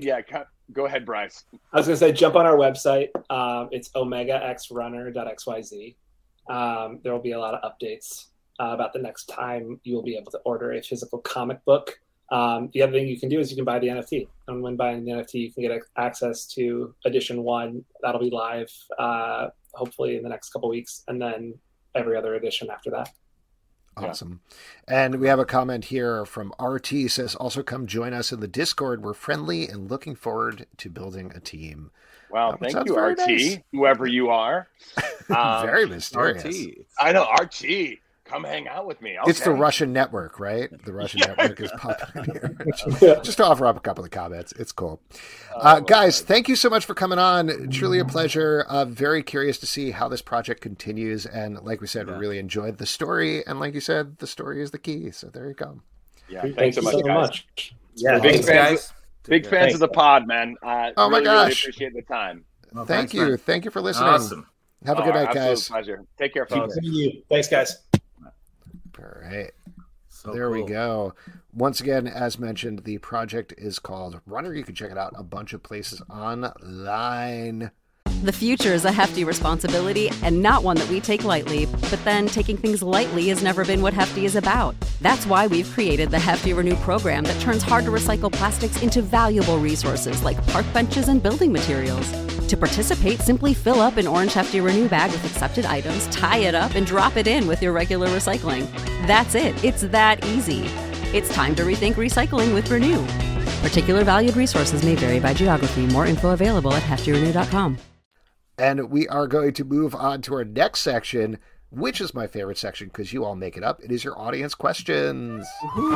go ahead, Bryce. I was going to say, jump on our website. It's omegaxrunner.xyz. There will be a lot of updates about the next time you will be able to order a physical comic book. The other thing you can do is you can buy the NFT. And when buying the NFT, you can get access to edition 1. That'll be live hopefully in the next couple weeks, and then every other edition after that. Awesome. Yeah. And we have a comment here from RT, says, also come join us in the Discord. We're friendly and looking forward to building a team. Well, thank you, RT, nice. Whoever you are. Very mysterious. RT. I know, RT. Come hang out with me. Okay. It's the Russian network, right? The Russian network is popping in here. Just to offer up a couple of comments. It's cool. Guys, thank you so much for coming on. Truly a pleasure. Very curious to see how this project continues. And like we said, we really enjoyed the story. And like you said, the story is the key. So there you go. Yeah, thanks so much, guys. Yeah, big fans of the pod, man. Oh my gosh. Really appreciate the time. Well, thank you. Thank you for listening. Awesome. Have a good night, guys. Pleasure. Take care, folks. Thanks, guys. All right. So there we go. Once again, as mentioned, the project is called Runner. You can check it out a bunch of places online. The future is a hefty responsibility and not one that we take lightly. But then taking things lightly has never been what Hefty is about. That's why we've created the Hefty Renew program that turns hard-to-recycle plastics into valuable resources like park benches and building materials. To participate, simply fill up an orange Hefty Renew bag with accepted items, tie it up, and drop it in with your regular recycling. That's it. It's that easy. It's time to rethink recycling with Renew. Particular valued resources may vary by geography. More info available at heftyrenew.com. And we are going to move on to our next section, which is my favorite section because you all make it up. It is your audience questions.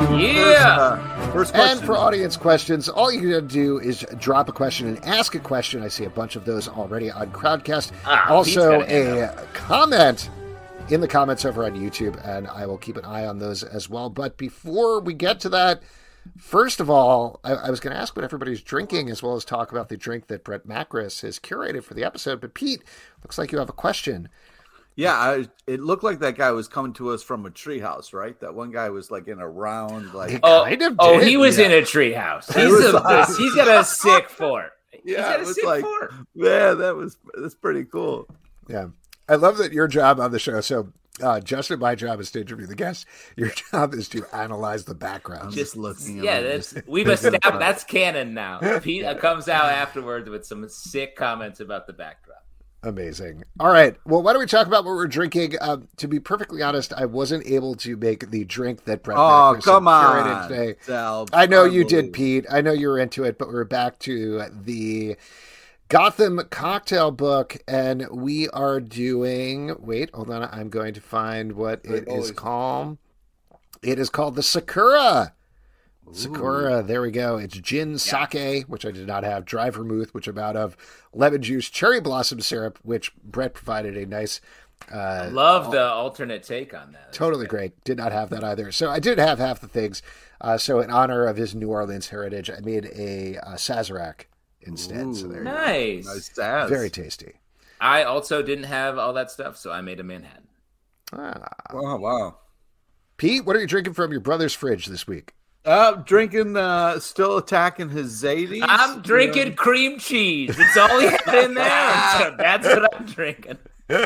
Yeah. First question. And for audience questions, all you got to do is drop a question and ask a question. I see a bunch of those already on Crowdcast. Also, a comment in the comments over on YouTube, and I will keep an eye on those as well. But before we get to that, first of all, I was going to ask what everybody's drinking, as well as talk about the drink that Brett Macris has curated for the episode. But Pete, looks like you have a question. Yeah, it looked like that guy was coming to us from a treehouse, right? That one guy was like in a round, like he was in a treehouse. He's got a sick fort. Yeah, it was like, man, that's pretty cool. Yeah, I love that your job on the show. So, Justin, my job is to interview the guests. Your job is to analyze the background. Just looking. Yeah, we've established that's canon now. Pete comes out afterwards with some sick comments about the backdrop. Amazing. All right. Well, why don't we talk about what we're drinking? To be perfectly honest, I wasn't able to make the drink that Brett Macris curated today. I know you did, Pete. I know you were into it, but we're back to the Gotham cocktail book, and we are doing... Wait, hold on. I'm going to find what it is called. It is called the Sakura. Ooh. Sakura, there we go. It's gin sake, which I did not have, dry vermouth, which I'm out of, lemon juice, cherry blossom syrup, which Brett provided a nice... I love the alternate take on that. Totally great. Did not have that either. So I did have half the things. So in honor of his New Orleans heritage, I made a Sazerac instead. So there nice. Nice. Very tasty. I also didn't have all that stuff, so I made a Manhattan. Wow. Pete, what are you drinking from your brother's fridge this week? Drinking, still attacking his Zadies. I'm drinking cream cheese. It's all he had in there. So that's what I'm drinking.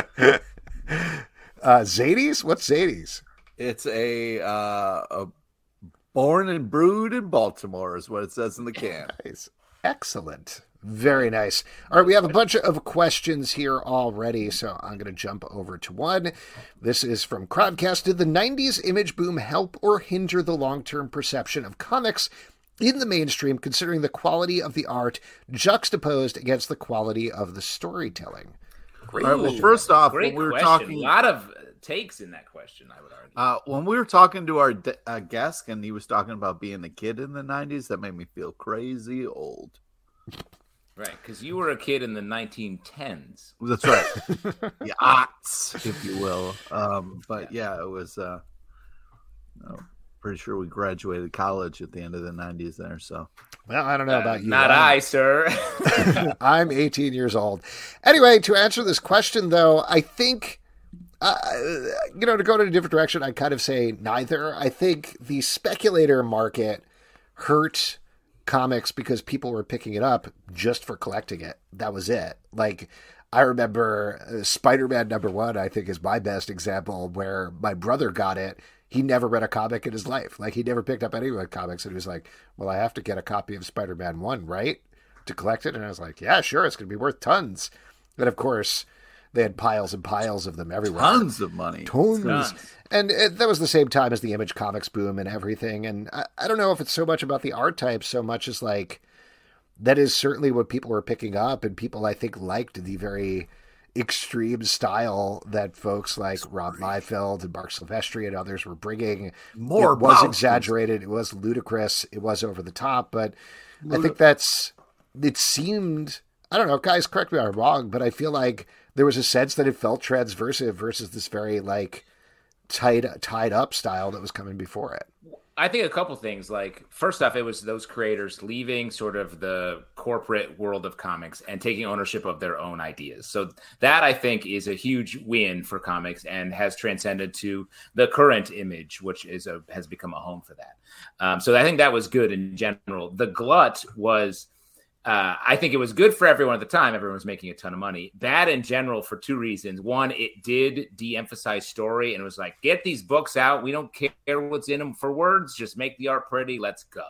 Zadies? What's Zadies? It's a born and brewed in Baltimore is what it says in the can. Nice. Excellent. Very nice. All right, we have a bunch of questions here already, so I'm going to jump over to one. This is from Crowdcast. Did the 90s image boom help or hinder the long-term perception of comics in the mainstream, considering the quality of the art juxtaposed against the quality of the storytelling? Great. All right, well, first off, when we were question. talking, a lot of takes in that question, I would argue. When we were talking to our guest, and he was talking about being a kid in the 90s, that made me feel crazy old. Right, because you were a kid in the 1910s. That's right. The aughts, if you will. But yeah, it was pretty sure we graduated college at the end of the 90s there. So, well, I don't know about you. Not I, sir. I'm 18 years old. Anyway, to answer this question, though, I think, to go in a different direction, I kind of say neither. I think the speculator market hurt comics because people were picking it up just for collecting it. That was it. Like, I remember Spider-Man #1, I think, is my best example, where my brother got it. He never read a comic in his life. Like, he never picked up any comics, and he was like, well, I have to get a copy of Spider-Man 1, right, to collect it? And I was like, yeah, sure, it's going to be worth tons. And, of course, they had piles and piles of them everywhere. Tons of money. Tons. And that was the same time as the Image Comics boom and everything. And I don't know if it's so much about the art type so much as, like, that is certainly what people were picking up. And people, I think, liked the very extreme style that folks like Rob Liefeld and Mark Silvestri and others were bringing. More. It was exaggerated. It was ludicrous. It was over the top. But I think it seemed, I don't know, guys, correct me if I'm wrong, but I feel like there was a sense that it felt transversive versus this very, like, tied up style that was coming before it. I think a couple things. Like, first off, it was those creators leaving sort of the corporate world of comics and taking ownership of their own ideas. So that, I think, is a huge win for comics and has transcended to the current Image, which has become a home for that. So I think that was good in general. The glut was, I think it was good for everyone at the time. Everyone was making a ton of money. Bad in general for two reasons. One, it did de-emphasize story and it was like, get these books out. We don't care what's in them for words. Just make the art pretty. Let's go.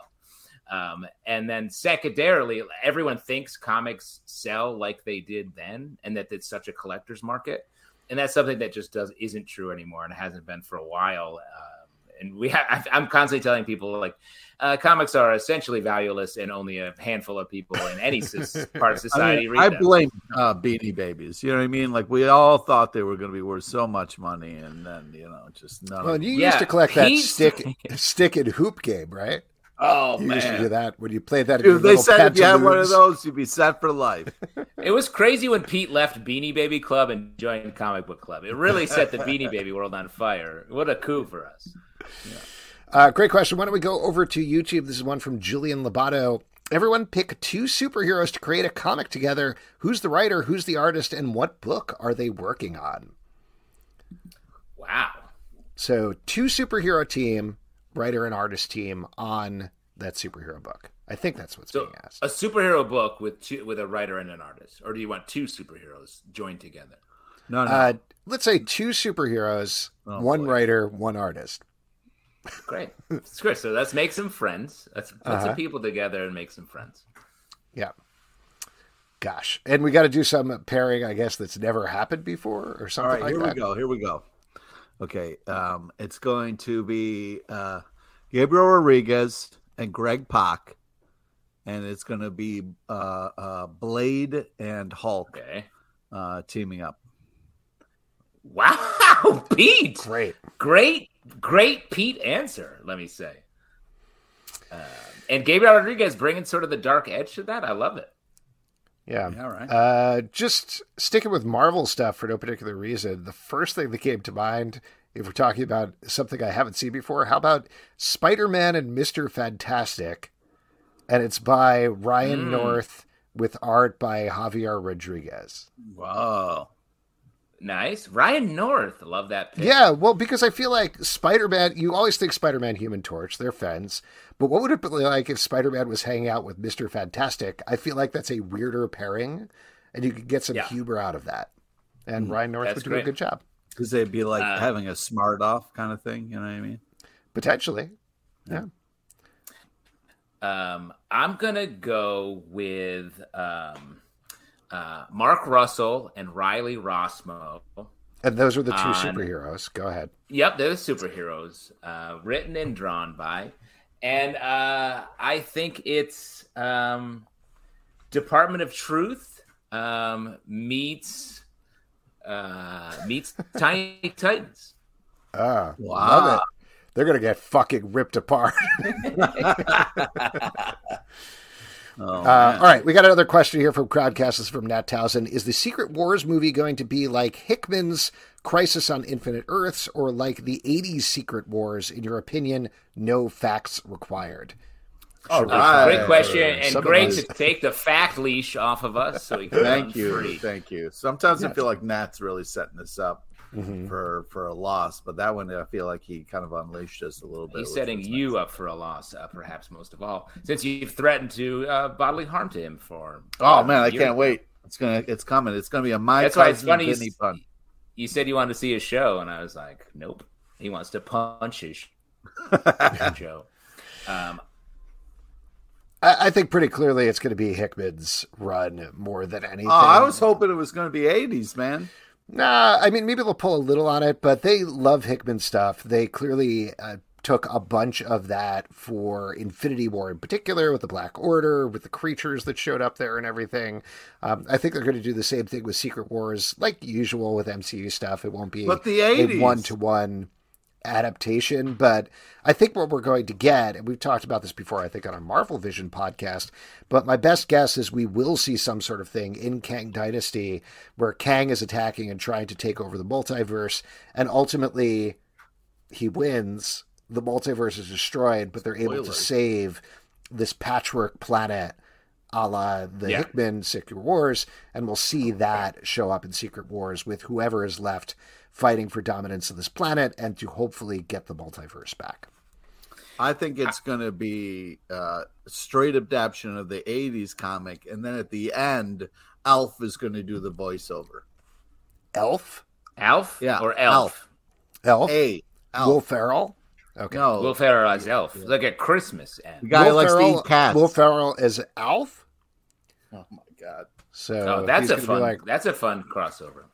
And then secondarily, everyone thinks comics sell like they did then and that it's such a collector's market. And that's something that just isn't true anymore and it hasn't been for a while. And I'm constantly telling people, like, comics are essentially valueless and only a handful of people in any part of society read them. I blame Beanie Babies. You know what I mean? Like, we all thought they were going to be worth so much money, and then, just none. Well, you used to collect that stick and hoop game, right? Oh, you man. used to do that when you played that. Dude, they said if you had one of those, you'd be set for life. It was crazy when Pete left Beanie Baby Club and joined Comic Book Club. It really set the Beanie Baby world on fire. What a coup for us. Yeah. Great question. Why don't we go over to YouTube? This is one from Julian Lobato. Everyone pick two superheroes to create a comic together. Who's the writer? Who's the artist? And what book are they working on? Wow. So 2 superhero team, writer and artist team on that superhero book. I think that's what's being asked. A superhero book with a writer and an artist, or do you want 2 superheroes joined together? No. Let's say 2 superheroes, one writer, one artist. Great. It's great. So let's make some friends. Let's put some people together and make some friends. Yeah. Gosh. And we got to do some pairing, I guess, that's never happened before or something like that. Here we go. Okay. It's going to be Gabriel Rodriguez and Greg Pak. And it's going to be Blade and Hulk teaming up. Wow, Pete! Great Pete answer, let me say. And Gabriel Rodriguez bringing sort of the dark edge to that. I love it. Yeah. Right. Just sticking with Marvel stuff for no particular reason. The first thing that came to mind, if we're talking about something I haven't seen before, how about Spider-Man and Mr. Fantastic? And it's by Ryan North, with art by Javier Rodriguez. Wow. Nice. Ryan North. Love that pick. Yeah, well, because I feel like Spider-Man, you always think Spider-Man, Human Torch, they're friends. But what would it be like if Spider-Man was hanging out with Mr. Fantastic? I feel like that's a weirder pairing, and you could get some humor out of that. And Ryan North would do a good job. Because they'd be like having a smart off kind of thing, you know what I mean? Potentially. Yeah. I'm going to go with Mark Russell and Riley Rossmo. And those are the two superheroes. Go ahead. Yep, they're the superheroes, written and drawn by. And I think it's Department of Truth meets Tiny Titans. Wow. Love it. They're going to get fucking ripped apart. All right, we got another question here from Crowdcast. This is from Nat Towson. Is the Secret Wars movie going to be like Hickman's Crisis on Infinite Earths or like the 80s Secret Wars? In your opinion, no facts required. Great question, and great to take the fact leash off of us. So we can Thank you. Sometimes I feel like Nat's really setting this up for a loss, but that one I feel like he kind of unleashed us a little bit. He's setting you up for a loss, perhaps most of all, since you've threatened to bodily harm to him for. Oh man, I can't wait! It's coming. It's gonna be a my. That's why it's funny. Pun. You said you wanted to see his show, and I was like, nope. He wants to punch his show. I think pretty clearly it's going to be Hickman's run more than anything. I was hoping it was going to be 80s, man. Nah, I mean, maybe they'll pull a little on it, but they love Hickman stuff. They clearly took a bunch of that for Infinity War in particular, with the Black Order, with the creatures that showed up there and everything. I think they're going to do the same thing with Secret Wars, like usual with MCU stuff. It won't be a one-to-one adaptation, but I think what we're going to get, and we've talked about this before, I think on our Marvel Vision podcast, but my best guess is we will see some sort of thing in Kang Dynasty where Kang is attacking and trying to take over the multiverse, and ultimately he wins, the multiverse is destroyed, but they're able to save this patchwork planet a la the Hickman Secret Wars, and we'll see that show up in Secret Wars with whoever is left fighting for dominance of this planet and to hopefully get the multiverse back. I think it's going to be a straight adaptation of the 80s comic, and then at the end, Alf is going to do the voiceover. Elf? Yeah. Or Elf? Elf? Elf. Will Ferrell? Okay. No. Will Ferrell as Elf. Yeah. Like at Christmas. The guy who likes to eat cats. Will Ferrell as Alf? Oh, my God. So that's a fun crossover.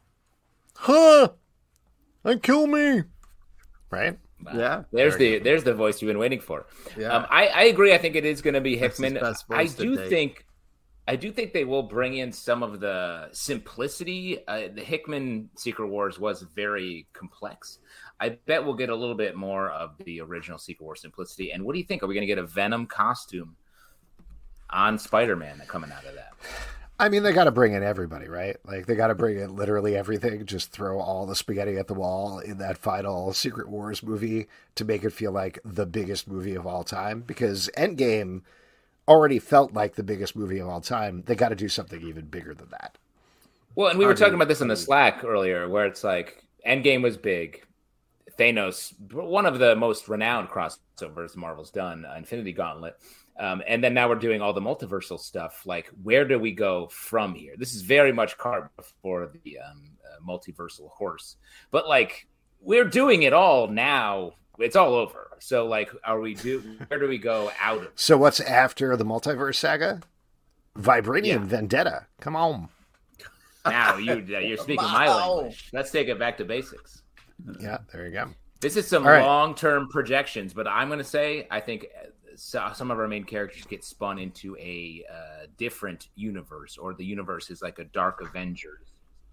Huh? And kill me. Right? Yeah. There's the voice you've been waiting for. Yeah. I agree. I think it is going to be Hickman. I do think they will bring in some of the simplicity. The Hickman Secret Wars was very complex. I bet we'll get a little bit more of the original Secret Wars simplicity. And what do you think? Are we going to get a Venom costume on Spider-Man coming out of that? I mean, they got to bring in everybody, right? Like, they got to bring in literally everything. Just throw all the spaghetti at the wall in that final Secret Wars movie to make it feel like the biggest movie of all time. Because Endgame already felt like the biggest movie of all time. They got to do something even bigger than that. Well, and we were talking about this in the Slack earlier, where it's like Endgame was big. Thanos, one of the most renowned crossovers Marvel's done, Infinity Gauntlet. And then now we're doing all the multiversal stuff. Like, where do we go from here? This is very much cart before the multiversal horse. But, like, we're doing it all now. It's all over. So, like, where do we go out of? So what's after the multiverse saga? Vibranium Vendetta. Come on. Now you're speaking my language. Let's take it back to basics. Yeah, there you go. This is some long-term projections, but I'm going to say I think some of our main characters get spun into a different universe, or the universe is like a Dark Avengers.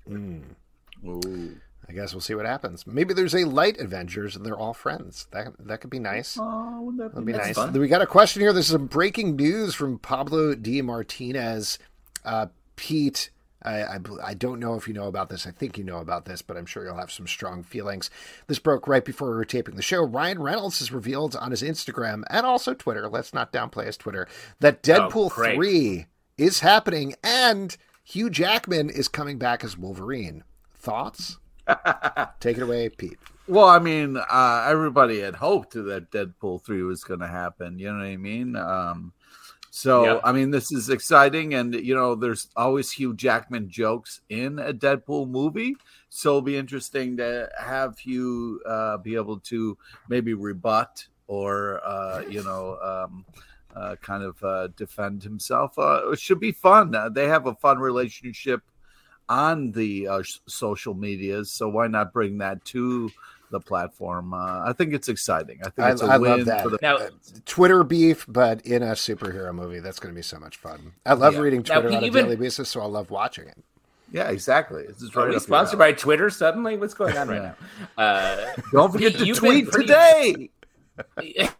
Ooh. I guess we'll see what happens. Maybe there's a Light Avengers and they're all friends. That could be nice. Oh, that'd be nice. Fun. We got a question here. This is some breaking news from Pablo D. Martinez. Pete, I don't know if you know about this. I think you know about this, but I'm sure you'll have some strong feelings. This broke right before we were taping the show. Ryan Reynolds has revealed on his Instagram and also Twitter, let's not downplay his Twitter, that Deadpool 3 is happening, and Hugh Jackman is coming back as Wolverine. Thoughts? Take it away, Pete. Well, I mean, everybody had hoped that Deadpool 3 was going to happen. You know what I mean? I mean, this is exciting. And, there's always Hugh Jackman jokes in a Deadpool movie. So it'll be interesting to have Hugh be able to maybe rebut or, kind of defend himself. It should be fun. They have a fun relationship on the social medias, so why not bring that to the platform? I think it's exciting. I think it's a win love that. For the now, Twitter beef, but in a superhero movie. That's going to be so much fun. I love reading Twitter on a daily basis, so I love watching it. Yeah, exactly. This is right. Are we sponsored by Twitter suddenly? What's going on right now? Don't forget to tweet today. You've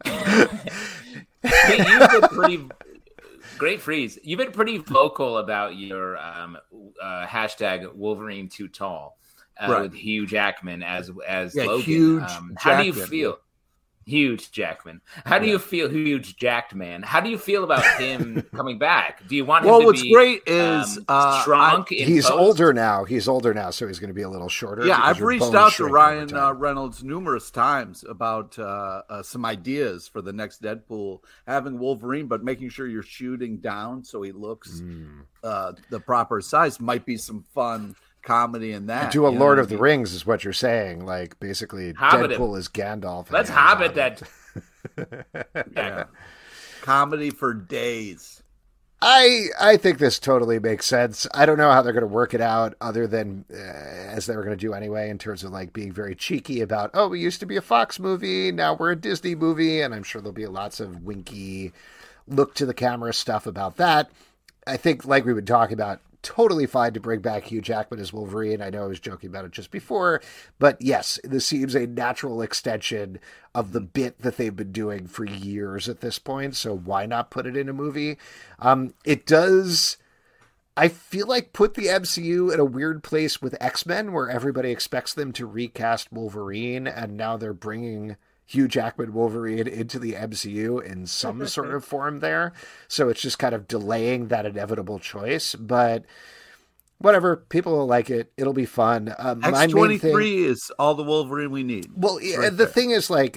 been pretty great freeze. You've been pretty vocal about your hashtag Wolverine Too Tall with Hugh Jackman as Logan. Huge. How do you feel? Huge Jackman. How do you feel? Huge jacked man. How do you feel about him coming back? Do you want him to be? Well, what's great is shrunk. He's older now. He's older now, so he's going to be a little shorter. Yeah, I've reached out to Ryan Reynolds numerous times about some ideas for the next Deadpool, having Wolverine, but making sure you're shooting down so he looks the proper size. Might be some fun comedy in that. Do a Lord of the Rings is what you're saying. Like, basically, Hobbit Deadpool is Gandalf. Let's Hobbit that. Yeah. Comedy for days. I think this totally makes sense. I don't know how they're going to work it out other than as they were going to do anyway, in terms of like being very cheeky about, oh, we used to be a Fox movie, now we're a Disney movie, and I'm sure there'll be lots of winky look to the camera stuff about that. I think, like we've been talking about, totally fine to bring back Hugh Jackman as Wolverine. I know I was joking about it just before, but yes, this seems a natural extension of the bit that they've been doing for years at this point. So why not put it in a movie? It does, I feel like, put the MCU in a weird place with X-Men, where everybody expects them to recast Wolverine, and now they're bringing Hugh Jackman Wolverine into the MCU in some sort of form there. So it's just kind of delaying that inevitable choice. But whatever, people will like it. It'll be fun. X-23 is all the Wolverine we need. Well, the thing is, like,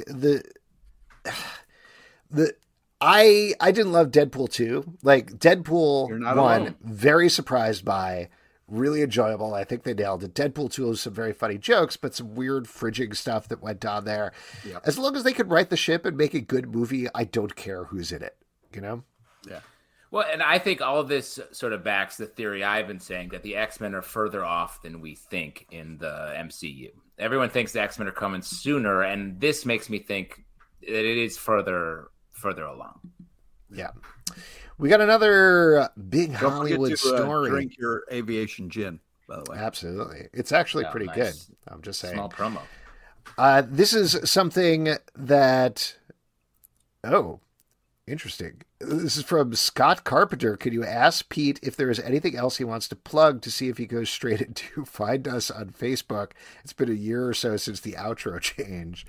I didn't love Deadpool 2. Like, Deadpool 1, alone. Very surprised by. Really enjoyable. I think they nailed it. Deadpool 2 has some very funny jokes, but some weird fridging stuff that went on there. Yep. As long as they could write the ship and make a good movie, I don't care who's in it, Yeah. Well, and I think all of this sort of backs the theory I've been saying that the X-Men are further off than we think in the MCU. Everyone thinks the X-Men are coming sooner, and this makes me think that it is further along. Yeah. We got another big Don't Hollywood story. Drink your aviation gin, by the way. Absolutely. It's actually pretty good. I'm just saying. Small promo. This is something that... Oh, interesting. This is from Scott Carpenter. Could you ask Pete if there is anything else he wants to plug to see if he goes straight into find us on Facebook? It's been a year or so since the outro change.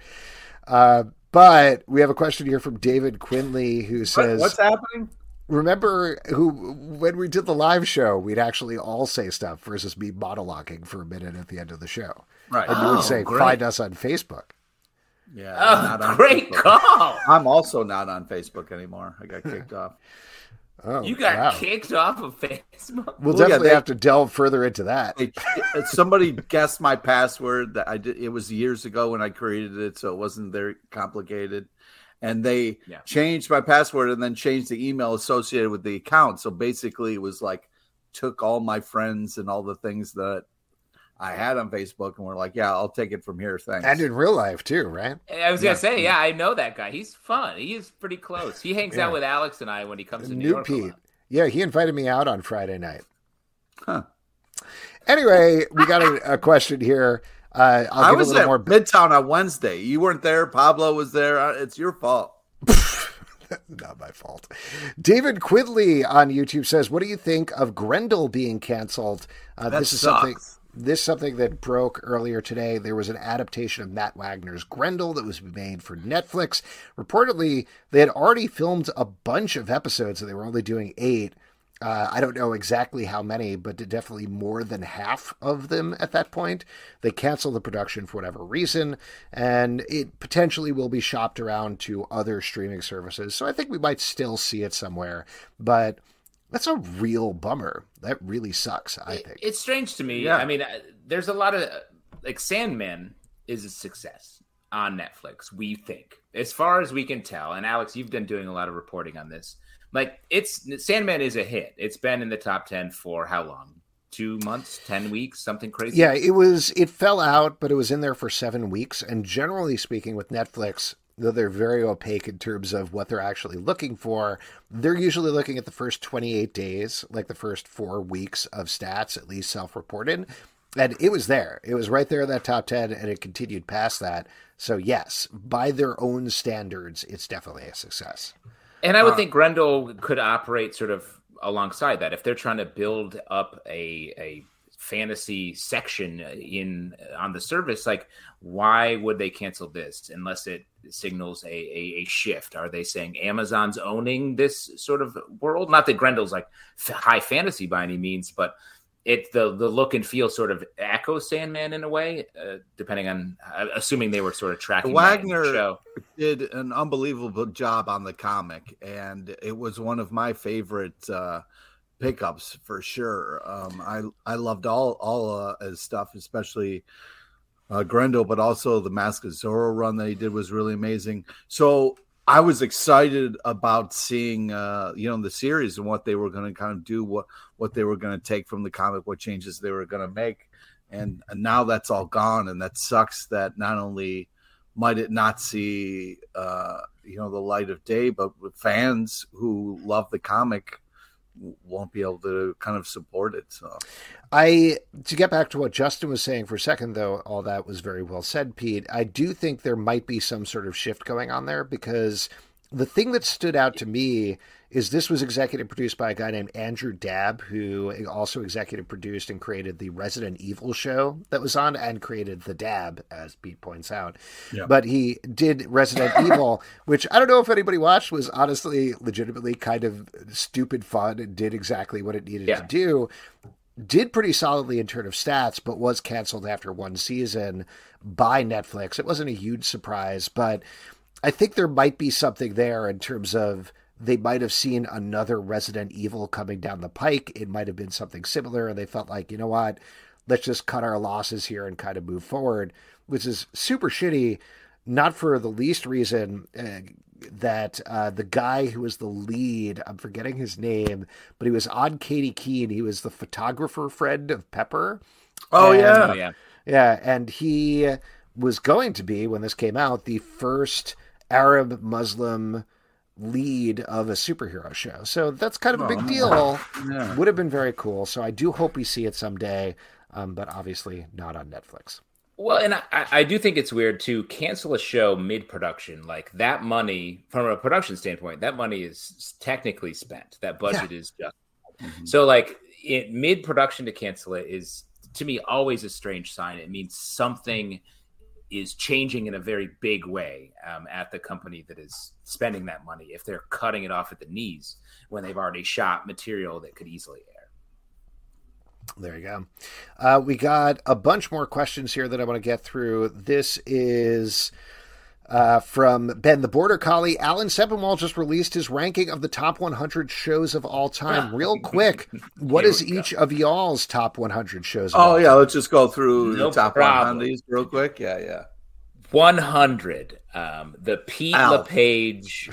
But we have a question here from David Quinley who says... What's happening? Remember when we did the live show, we'd actually all say stuff versus me monologuing for a minute at the end of the show. Right. And you would say, find us on Facebook. Yeah. Great call. I'm also not on Facebook anymore. I got kicked off. Oh, you got kicked off of Facebook? We'll definitely have to delve further into that. Somebody guessed my password that I did. It was years ago when I created it, so it wasn't very complicated. And they changed my password and then changed the email associated with the account. So basically it was like, took all my friends and all the things that I had on Facebook and were like, yeah, I'll take it from here. Thanks. And in real life too, right? I was going to say, I know that guy. He's fun. He is pretty close. He hangs out with Alex and I when he comes to New York. Pete. Yeah, he invited me out on Friday night. Huh. Anyway, we got a question here. I was at Midtown on Wednesday. You weren't there. Pablo was there. It's your fault. Not my fault. David Quidley on YouTube says, what do you think of Grendel being canceled? This is something that broke earlier today. There was an adaptation of Matt Wagner's Grendel that was made for Netflix. Reportedly, they had already filmed a bunch of episodes, and they were only doing 8. I don't know exactly how many, but definitely more than half of them at that point. They cancel the production for whatever reason, and it potentially will be shopped around to other streaming services. So I think we might still see it somewhere, but that's a real bummer. That really sucks, I think. It's strange to me. Yeah. I mean, there's a lot of, like, Sandman is a success on Netflix, we think, as far as we can tell. And Alex, you've been doing a lot of reporting on this. Like, Sandman is a hit. It's been in the top 10 for how long? 2 months, 10 weeks, something crazy? Yeah, it fell out, but it was in there for 7 weeks. And generally speaking, with Netflix, though they're very opaque in terms of what they're actually looking for, they're usually looking at the first 28 days, like the first 4 weeks of stats, at least self-reported. And it was there. It was right there in that top 10, and it continued past that. So yes, by their own standards, it's definitely a success. And I would think Grendel could operate sort of alongside that. If they're trying to build up a fantasy section on the service, like, why would they cancel this unless it signals a shift? Are they saying Amazon's owning this sort of world? Not that Grendel's like high fantasy by any means, but the look and feel sort of echoes Sandman in a way, depending on, assuming they were sort of tracking Wagner that in the show. Did an unbelievable job on the comic, and it was one of my favorite pickups for sure. I loved all his stuff, especially Grendel, but also the Mask of Zorro run that he did was really amazing. So I was excited about seeing, the series and what they were going to kind of do, what they were going to take from the comic, what changes they were going to make. And now that's all gone. And that sucks that not only might it not see, the light of day, but fans who love the comic won't be able to kind of support it. So to get back to what Justin was saying for a second, though, all that was very well said, Pete. I do think there might be some sort of shift going on there, because the thing that stood out to me is this was executive produced by a guy named Andrew Dabb, who also executive produced and created the Resident Evil show that was on, and created The Dab, as Pete points out. Yeah. But he did Resident Evil, which I don't know if anybody watched, was honestly legitimately kind of stupid fun and did exactly what it needed to do. Did pretty solidly in terms of stats, but was canceled after 1 season by Netflix. It wasn't a huge surprise, but I think there might be something there in terms of they might have seen another Resident Evil coming down the pike. It might have been something similar, and they felt like, you know what, let's just cut our losses here and kind of move forward, which is super shitty, not for the least reason that the guy who was the lead, I'm forgetting his name, but he was on Katie Keene. He was the photographer friend of Pepper. Yeah, and he was going to be, when this came out, the first Arab Muslim lead of a superhero show. So that's kind of a big deal. Yeah. Would have been very cool. So I do hope we see it someday, but obviously not on Netflix. Well, and I do think it's weird to cancel a show mid-production. Like, that money, from a production standpoint, that money is technically spent. That budget is just. Mm-hmm. So, like, mid-production to cancel it is, to me, always a strange sign. It means something is changing in a very big way at the company that is spending that money, if they're cutting it off at the knees when they've already shot material that could easily air. There you go. We got a bunch more questions here that I want to get through. This is from Ben the Border Collie. Alan Sepinwall just released his ranking of the top 100 shows of all time. Real quick, what is each of y'all's top 100 shows of all time? Let's just go through the top 100 real quick. Yeah. 100. The Pete LePage.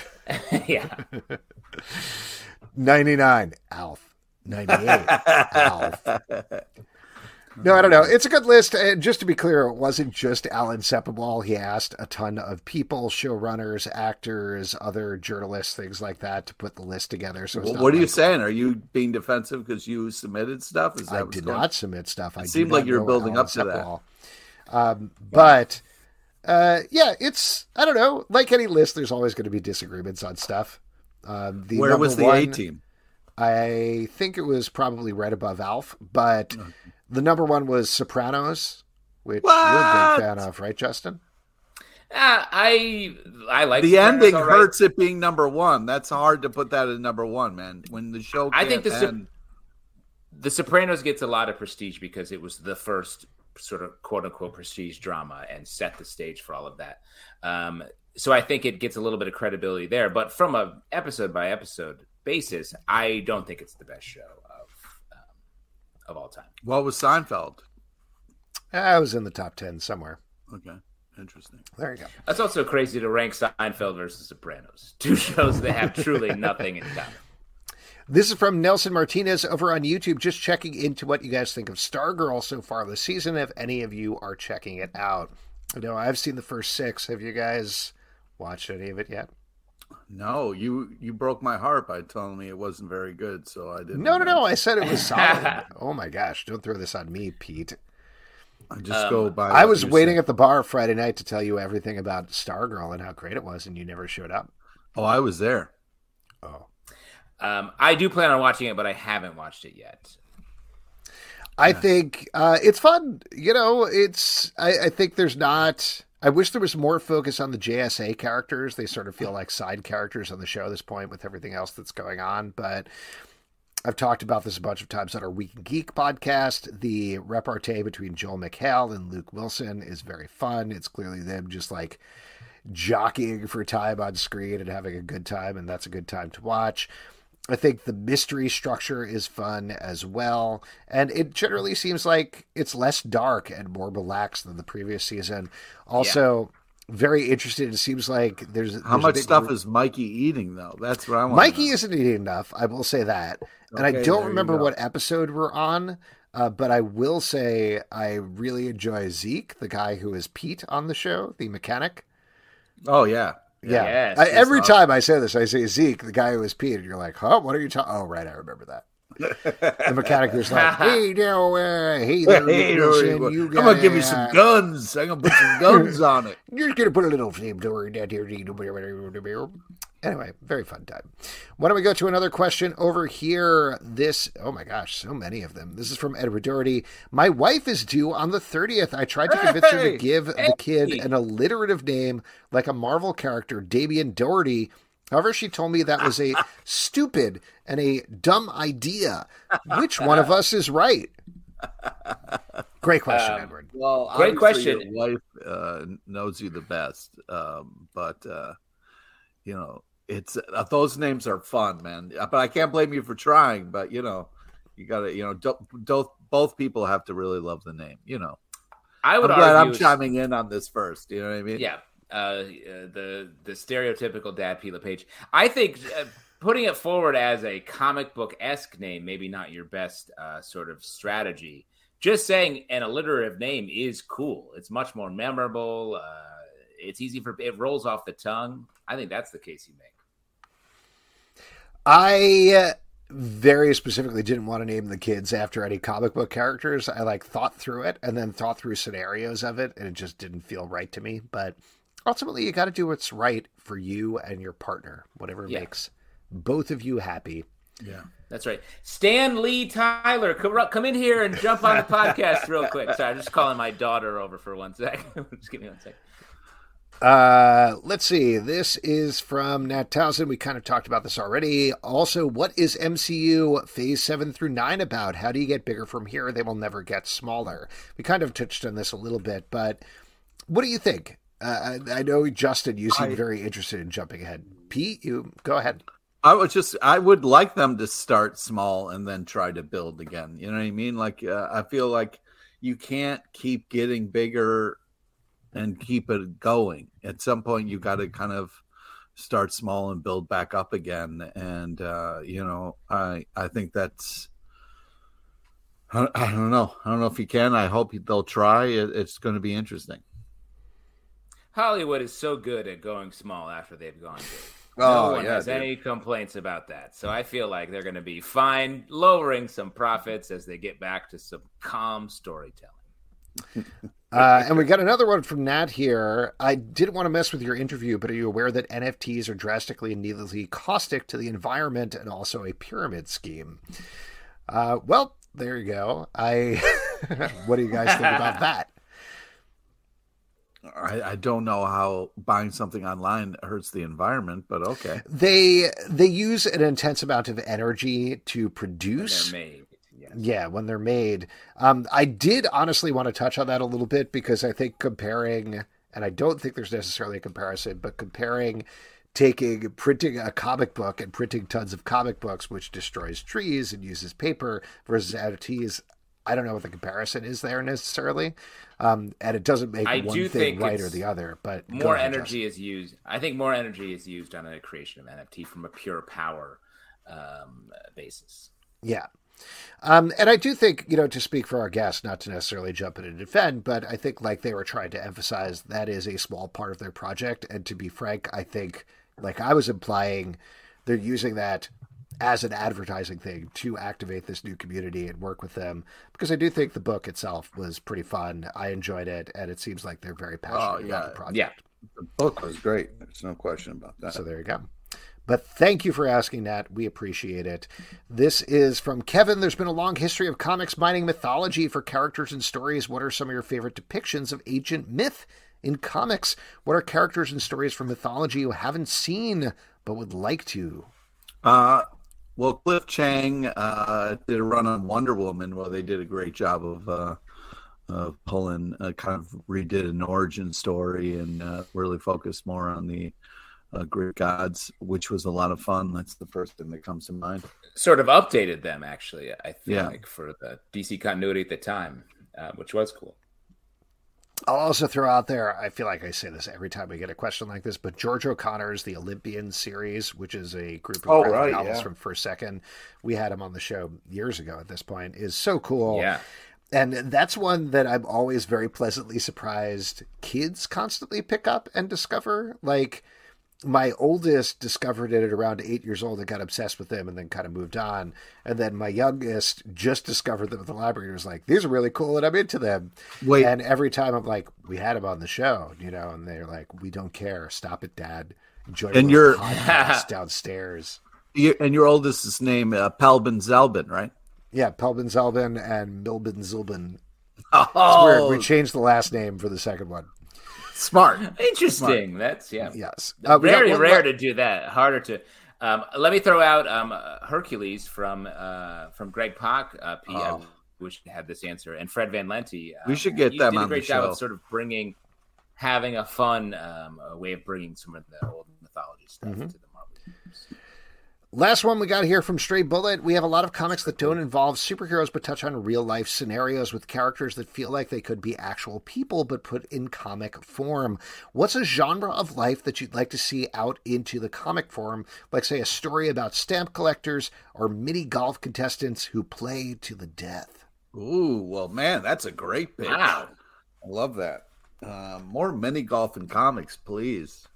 99. Alf. 98. Alf. No, I don't know. It's a good list. And just to be clear, it wasn't just Alan Sepinwall. He asked a ton of people, showrunners, actors, other journalists, things like that, to put the list together. So what are you saying? Are you being defensive because you submitted stuff? I did not submit stuff. It seemed like you were building up to that. But it's, I don't know, like any list, there's always going to be disagreements on stuff. Where was the A-team? I think it was probably right above Alf, but the number one was Sopranos, which you're a big fan of, right, Justin? I like the ending hurts it being number one. That's hard to put that at number one, man. When the show can't end. The Sopranos gets a lot of prestige because it was the first sort of quote unquote prestige drama and set the stage for all of that. So I think it gets a little bit of credibility there. But from a episode by episode basis, I don't think it's the best show of all time. What was Seinfeld? I was in the top 10 somewhere. Okay. Interesting. There you go. That's also crazy to rank Seinfeld versus Sopranos. Two shows that have truly nothing in common. This is from Nelson Martinez over on YouTube, just checking into what you guys think of Stargirl so far this season, if any of you are checking it out. I know I've seen the first 6. Have you guys watched any of it yet? No, you broke my heart by telling me it wasn't very good, so I didn't. No, I said it was solid. Oh my gosh, don't throw this on me, Pete. I just go by. I was waiting at the bar Friday night to tell you everything about Stargirl and how great it was, and you never showed up. Oh, I was there. Oh. I do plan on watching it, but I haven't watched it yet. I think it's fun. I think there's not... I wish there was more focus on the JSA characters. They sort of feel like side characters on the show at this point with everything else that's going on. But I've talked about this a bunch of times on our Week in Geek podcast. The repartee between Joel McHale and Luke Wilson is very fun. It's clearly them just like jockeying for time on screen and having a good time, and that's a good time to watch. I think the mystery structure is fun as well, and it generally seems like it's less dark and more relaxed than the previous season. Also, very interested. It seems like there's how much stuff is Mikey eating, though? That's what I want. Mikey isn't eating enough, I will say that. And I don't remember what episode we're on, but I will say I really enjoy Zeke, the guy who is Pete on the show, the mechanic. Oh, yeah. Yeah. Yes, every time I say this, I say Zeke, the guy who is Pete, and you're like, huh? What are you talking? Oh, right. I remember that. The mechanic was like, hey, there, Wilson, you I'm going to give you some guns. I'm going to put some guns on it. You're just going to put a little flamethrower in that here. Anyway, very fun time. Why don't we go to another question over here? Oh my gosh, so many of them. This is from Edward Doherty. My wife is due on the 30th. I tried to convince her to give the kid an alliterative name like a Marvel character, Damian Doherty. However, she told me that was a stupid and a dumb idea. Which one of us is right? Great question, Edward. Well, great question. Your wife knows you the best, but it's those names are fun, man. But I can't blame you for trying. But you got to, both people have to really love the name. I would I'm glad argue I'm chiming in on this first. You know what I mean? Yeah. The stereotypical dad, P. LePage. I think putting it forward as a comic book-esque name, maybe not your best sort of strategy. Just saying an alliterative name is cool. It's much more memorable. It's easy it rolls off the tongue. I think that's the case you make. I very specifically didn't want to name the kids after any comic book characters. I thought through it and then thought through scenarios of it, and it just didn't feel right to me. But ultimately, you got to do what's right for you and your partner, whatever makes both of you happy. Yeah, that's right. Stan Lee Tyler, come in here and jump on the podcast real quick. Sorry, I'm just calling my daughter over for 1 second. Just give me 1 second. Let's see. This is from Nat Townsend. We kind of talked about this already. Also, what is MCU Phase 7 through 9 about? How do you get bigger from here? They will never get smaller. We kind of touched on this a little bit, but what do you think? I know, Justin, you seem very interested in jumping ahead. Pete, you go ahead. I would like them to start small and then try to build again. You know what I mean? I feel like you can't keep getting bigger and keep it going. At some point, you got to kind of start small and build back up again. And, I think that's, I don't know. I don't know if you can. I hope they'll try. It's going to be interesting. Hollywood is so good at going small after they've gone big. No one has any complaints about that. So I feel like they're going to be fine lowering some profits as they get back to some calm storytelling. And we got another one from Nat here. I didn't want to mess with your interview, but are you aware that NFTs are drastically and needlessly caustic to the environment and also a pyramid scheme? Well, there you go. What do you guys think about that? I don't know how buying something online hurts the environment, but okay. They use an intense amount of energy to produce. When they're made. Yes. Yeah, when they're made. I did honestly want to touch on that a little bit because I think comparing, and I don't think there's necessarily a comparison, but comparing printing a comic book and printing tons of comic books, which destroys trees and uses paper, versus NFTs, I don't know what the comparison is there necessarily. And it doesn't make one thing right or the other, but more energy is used. I think more energy is used on a creation of NFT from a pure power basis. Yeah. And I do think, to speak for our guests, not to necessarily jump in and defend, but I think like they were trying to emphasize that is a small part of their project. And to be frank, I think, like I was implying, they're using that as an advertising thing to activate this new community and work with them, because I do think the book itself was pretty fun. I enjoyed it, and it seems like they're very passionate about the project. Yeah, the book was great. There's no question about that. So there you go. But thank you for asking that. We appreciate it. This is from Kevin. There's been a long history of comics mining mythology for characters and stories. What are some of your favorite depictions of ancient myth in comics? What are characters and stories from mythology you haven't seen but would like to? Well, Cliff Chang did a run on Wonder Woman. Well, they did a great job of pulling, kind of redid an origin story and really focused more on the Greek gods, which was a lot of fun. That's the first thing that comes to mind. Sort of updated them, actually, I think, for the DC continuity at the time, which was cool. I'll also throw out there, I feel like I say this every time we get a question like this, but George O'Connor's The Olympian series, which is a group of novels from First Second. We had him on the show years ago at this point, is so cool. Yeah. And that's one that I'm always very pleasantly surprised kids constantly pick up and discover. Like, my oldest discovered it at around 8 years old and got obsessed with them and then kind of moved on. And then my youngest just discovered them at the library and was like, these are really cool and I'm into them. Wait. And every time I'm like, we had them on the show, and they're like, we don't care. Stop it, Dad. Enjoy your podcast downstairs. And your oldest is named Pelbin Zelbin, right? Yeah, Pelbin Zelbin and Milbin Zilbin. Oh. It's weird. We changed the last name for the second one. Smart. Interesting. Smart. That's, Yes. Very rare to do that. Harder to. Let me throw out Hercules from Greg Pak. I wish I had this answer. And Fred Van Lente. We should get them on the show. You did a great job of sort of having a fun way of bringing some of the old mythology stuff into the Marvel universe. Last one we got here from Stray Bullet. We have a lot of comics that don't involve superheroes but touch on real-life scenarios with characters that feel like they could be actual people but put in comic form. What's a genre of life that you'd like to see out into the comic form? Like, say, a story about stamp collectors or mini golf contestants who play to the death. Ooh, well, man, that's a great pitch. Wow. I love that. More mini golf and comics, please.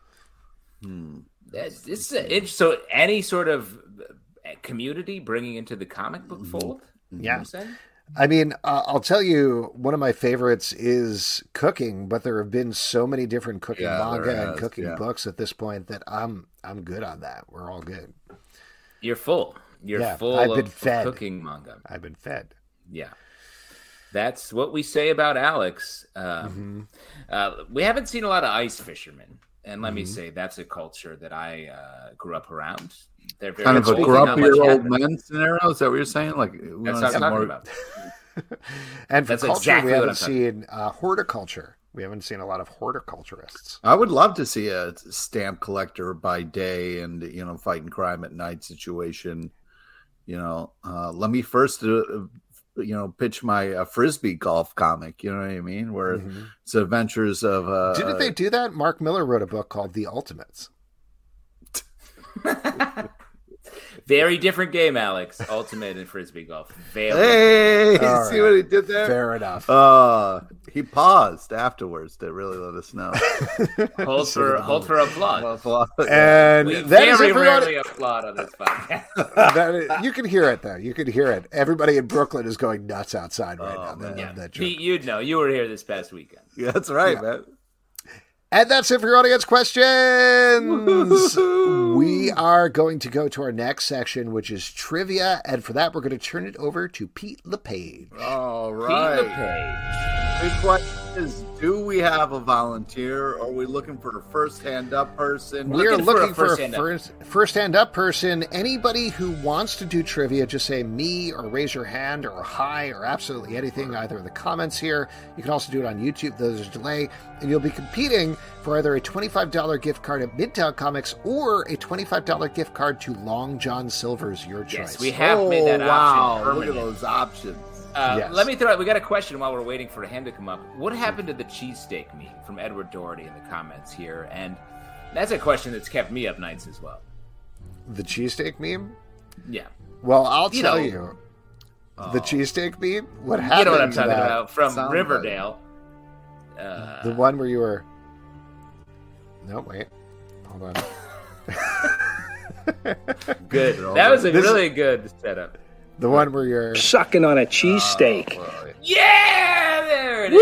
So any sort of community bringing into the comic book fold? Yeah. I mean, I'll tell you, one of my favorites is cooking, but there have been so many different cooking manga and cooking books at this point that I'm good on that. We're all good. You're full. You're full I've been of fed. Cooking manga. I've been fed. Yeah. That's what we say about Alex. We haven't seen a lot of ice fishermen. And let me say, that's a culture that I grew up around. They're very kind of a grumpier old men scenario. Is that what you're saying? Like, that's what I'm talking about. And for culture, we haven't seen horticulture. We haven't seen a lot of horticulturists. I would love to see a stamp collector by day and, fighting crime at night situation. Let me first pitch my frisbee golf comic, you know what I mean? Where it's adventures of... Didn't they do that? Mark Miller wrote a book called The Ultimates. Very different game, Alex. Ultimate and frisbee golf. Hey, see what he did there? Fair enough. He paused afterwards to really let us know. Hold for applause. And we very rarely applaud on this podcast. You can hear it, though. You can hear it. Everybody in Brooklyn is going nuts outside right now. Pete, you'd know. You were here this past weekend. Yeah, that's right, man. And that's it for your audience questions. We are going to go to our next section, which is trivia. And for that, we're going to turn it over to Pete LePage. All right. Pete LePage. Good question. is, do we have a volunteer? Or are we looking for a first hand up person? We are looking for a first hand up person. Anybody who wants to do trivia, just say me or raise your hand or hi or absolutely anything, either in the comments here. You can also do it on YouTube. There's a delay. And you'll be competing for either a $25 gift card at Midtown Comics or a $25 gift card to Long John Silver's, your choice. Yes, we have made that option permanent. Look at those options. Yes. Let me throw out. We got a question while we're waiting for a hand to come up. What happened to the cheesesteak meme from Edward Doherty in the comments here? And that's a question that's kept me up nights as well. The cheesesteak meme? Yeah. Well, I'll tell you. The cheesesteak meme? What happened? You know what I'm talking that? about from Riverdale. The one where you were. No, wait. Hold on. Good. That was a really good setup. The one where you're sucking on a cheesesteak. Yeah, there it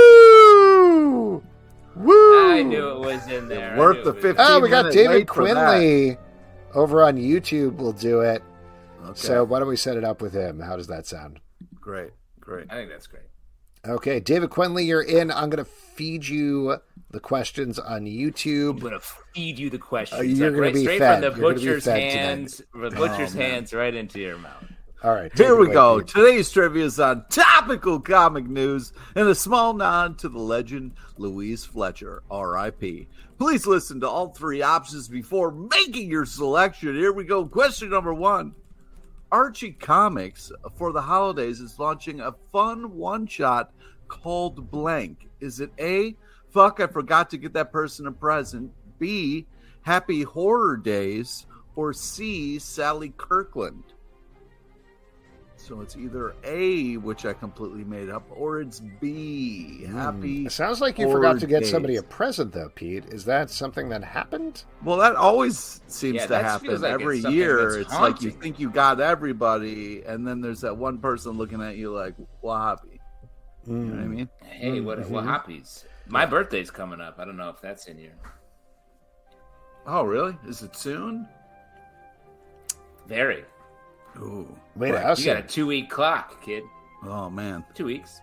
Woo! is. Woo! I knew it was in there. Worth the 15 Oh, we got minute David wait for Quinley over on YouTube. Will do it. Okay. So why don't we set it up with him? How does that sound? Great. I think that's great. Okay, David Quinley, you're in. I'm going to feed you the questions on YouTube. I'm going to feed you the questions. You're going to be straight fed. from the butcher's hands, tonight. right into your mouth. All right. Here we go. Today's trivia is on topical comic news and a small nod to the legend Louise Fletcher, R.I.P. Please listen to all three options before making your selection. Here we go. Question number 1. Archie Comics for the holidays is launching a fun one-shot called Blank. Is it A, fuck, I forgot to get that person a present, B, Happy Horror Days, or C, Sally Kirkland? So it's either A, which I completely made up, or it's B, Happy. It sounds like you forgot to get somebody a present, though, Pete. Is that something that happened? Well, that always seems to happen like every year. It's like you think you got everybody, and then there's that one person looking at you like, Wahhabi. You know what I mean? Hey, what happies? My birthday's coming up. I don't know if that's in here. Oh, really? Is it soon? Very. Ooh. Wait, you got a 2-week clock, kid. Oh, man. 2 weeks.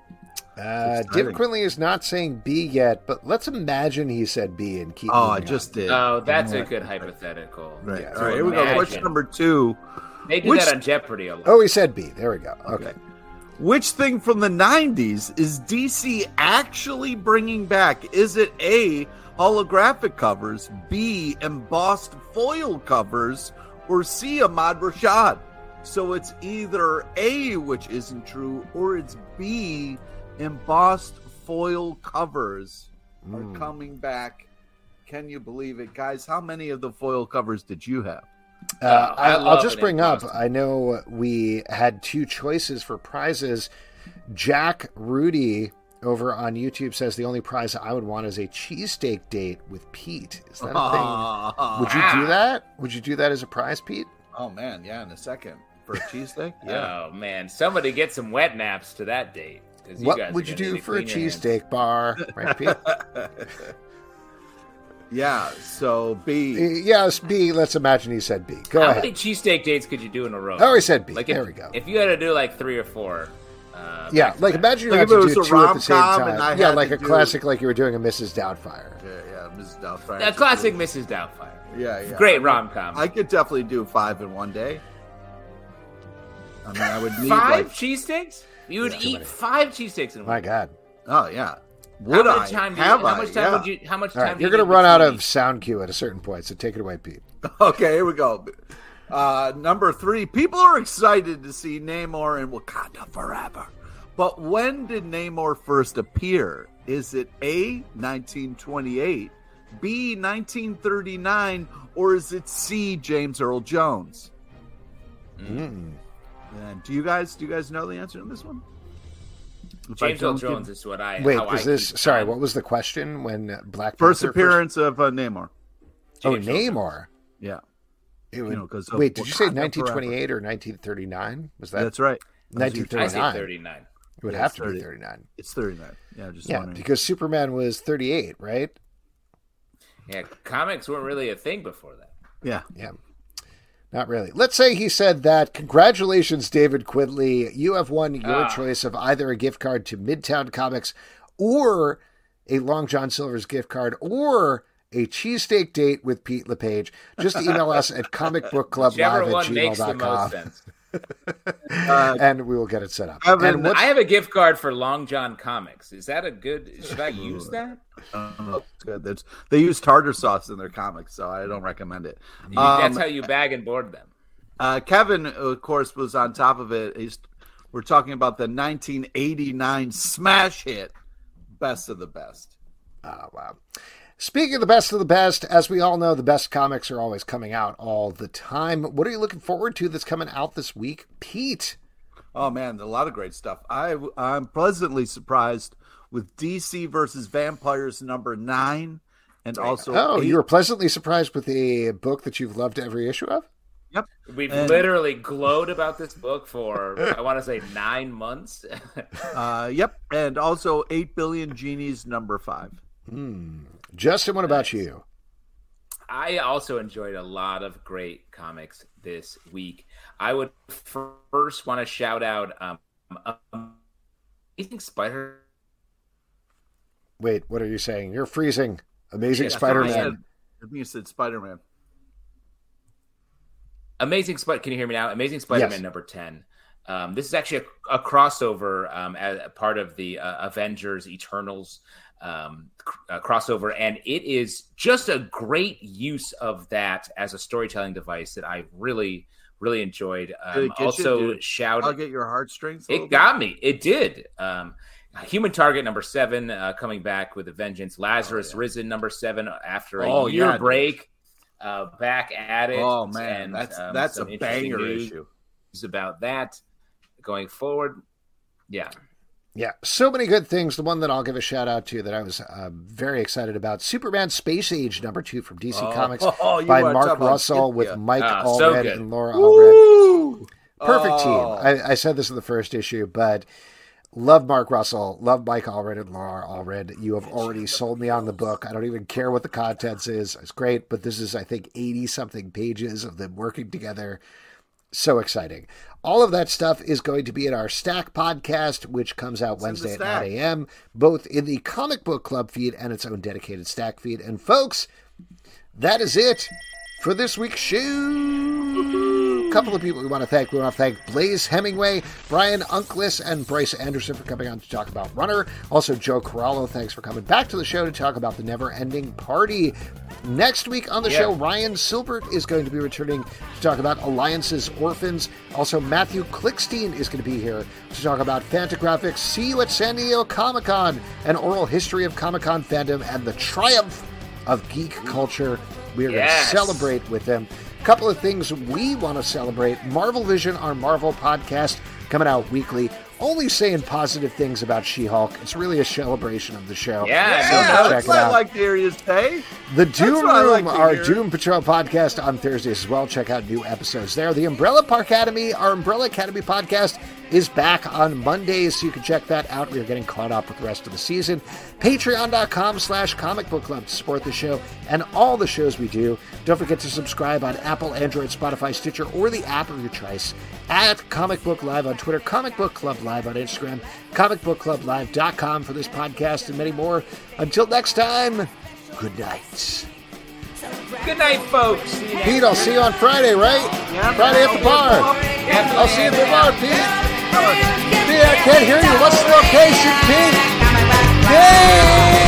David Quinley is not saying B yet, but let's imagine he said B and keep I just did. Oh, that's a good hypothetical. Right. Yeah, All right, here we go. Question number 2. They do that on Jeopardy a lot. Oh, he said B. There we go. Okay. Which thing from the 90s is DC actually bringing back? Is it A, holographic covers, B, embossed foil covers, or C, Ahmad Rashad? So it's either A, which isn't true, or it's B, embossed foil covers are coming back. Can you believe it? Guys, how many of the foil covers did you have? I'll just bring up, I know we had 2 choices for prizes. Jack Rudy over on YouTube says the only prize I would want is a cheesesteak date with Pete. Is that a thing? Would you do that? Would you do that as a prize, Pete? Oh, man, yeah, in a second. For a cheesesteak? Yeah. Oh, man. Somebody get some wet naps to that date. What would you do for a cheesesteak bar? Right, Pete? Yeah, so B. Yes, B. Let's imagine he said B. Go ahead. How many cheesesteak dates could you do in a row? Oh, he said B. Like there we go. If you had to do like 3 or 4. Yeah, like imagine you Like had if it to was do a 2 at the same rom-com and I time. Yeah, had like to a do- classic, like you were doing a Mrs. Doubtfire. Yeah, Mrs. Doubtfire. A classic Mrs. Doubtfire. Yeah. Great rom-com. I could definitely do 5 in one day. I mean, I would need 5 cheesesteaks? You would eat 5 cheesesteaks in one. My God. Oh yeah. How much time would you? How much time? All right, you're going to run out of sound cue at a certain point, so take it away, Pete. Okay, here we go. Number 3. People are excited to see Namor in Wakanda Forever. But when did Namor first appear? Is it A, 1928, B, 1939, or is it C, James Earl Jones? And do you guys know the answer to this one? James Earl Jones is what I. Wait, is this? Sorry, what was the question? When Black first Panther appearance of Namor? James Namor. Yeah. It would, because wait, did you say 1928 or 1939? Was that? That's right. 1939. I say 39. It would have to be 39. It's 39. Yeah, just wondering. Because Superman was 38, right? Yeah, comics weren't really a thing before that. Yeah. Not really. Let's say he said that. Congratulations, David Quidley. You have won your choice of either a gift card to Midtown Comics or a Long John Silver's gift card, or a cheesesteak date with Pete LePage, just email us at comicbookclublive@gmail.com. And we will get it set up. And I have a gift card for Long John Comics. Is that a good? Should I use that? Good. They use tartar sauce in their comics, so I don't recommend it. That's how you bag and board them. Kevin, of course, was on top of it. We're talking about the 1989 smash hit, Best of the Best. Oh, wow. Speaking of the best of the best, as we all know, the best comics are always coming out all the time. What are you looking forward to that's coming out this week, Pete? Oh, man, a lot of great stuff. I'm pleasantly surprised with DC versus Vampires #9. And also... Oh, you were pleasantly surprised with a book that you've loved every issue of? Yep. We've literally glowed about this book for, I want to say, 9 months. Yep. And also 8 Billion Genies #5. Justin, what about you? I also enjoyed a lot of great comics this week. I would first want to shout out Amazing Spider. Wait, what are you saying? You're freezing. Amazing Spider-Man. I think you said Spider-Man. Can you hear me now? Amazing Spider-Man #10. This is actually a crossover as a part of the Avengers Eternals crossover, and it is just a great use of that as a storytelling device that I really, really enjoyed. Also, shout! I'll get your heartstrings. It got me. It did. Human Target #7 coming back with a vengeance. Lazarus Risen #7 after a year break. Back at it. Oh man, and, that's a banger issue. About that going forward. Yeah, so many good things. The one that I'll give a shout out to that I was very excited about, Superman Space Age #2 from DC Comics by Mark Russell with Mike Allred and Laura Allred. Perfect team. I said this in the first issue, but love Mark Russell, love Mike Allred and Laura Allred. You have already sold me on the book. I don't even care what the contents is. It's great, but this is, I think, 80-something pages of them working together. So exciting. All of that stuff is going to be in our Stack podcast, which comes out Wednesday at 9 a.m., both in the Comic Book Club feed and its own dedicated Stack feed. And folks, that is it for this week's show. A couple of people we want to thank. We want to thank Blaze Hemingway, Brian Unclis, and Bryce Anderson for coming on to talk about Runner. Also, Joe Corallo, thanks for coming back to the show to talk about The Never Ending Party. Next week on the show, Ryan Silbert is going to be returning to talk about Alliance's Orphans. Also, Matthew Klickstein is going to be here to talk about Fantagraphics. See you at San Diego Comic-Con, an oral history of Comic-Con fandom and the triumph of geek culture. We are going to celebrate with them. A couple of things we want to celebrate. Marvel Vision, our Marvel podcast, coming out weekly. Only saying positive things about She-Hulk. It's really a celebration of the show. That's what I like to hear you say. The Doom Room, our Doom Patrol podcast on Thursdays as well. Check out new episodes there. The Umbrella Academy, our Umbrella Academy podcast, is back on Mondays, so you can check that out. We are getting caught up with the rest of the season. Patreon.com/Comic Book Club to support the show and all the shows we do. Don't forget to subscribe on Apple, Android, Spotify, Stitcher, or the app of your choice. At Comic Book Live on Twitter, Comic Book Club Live on Instagram, comicbookclublive.com for this podcast and many more. Until next time, good night. Good night, folks. Pete, I'll see you on Friday, right? Friday at the bar. I'll see you at the bar, Pete. Pete, I can't hear you. What's the location, Pete? Hey!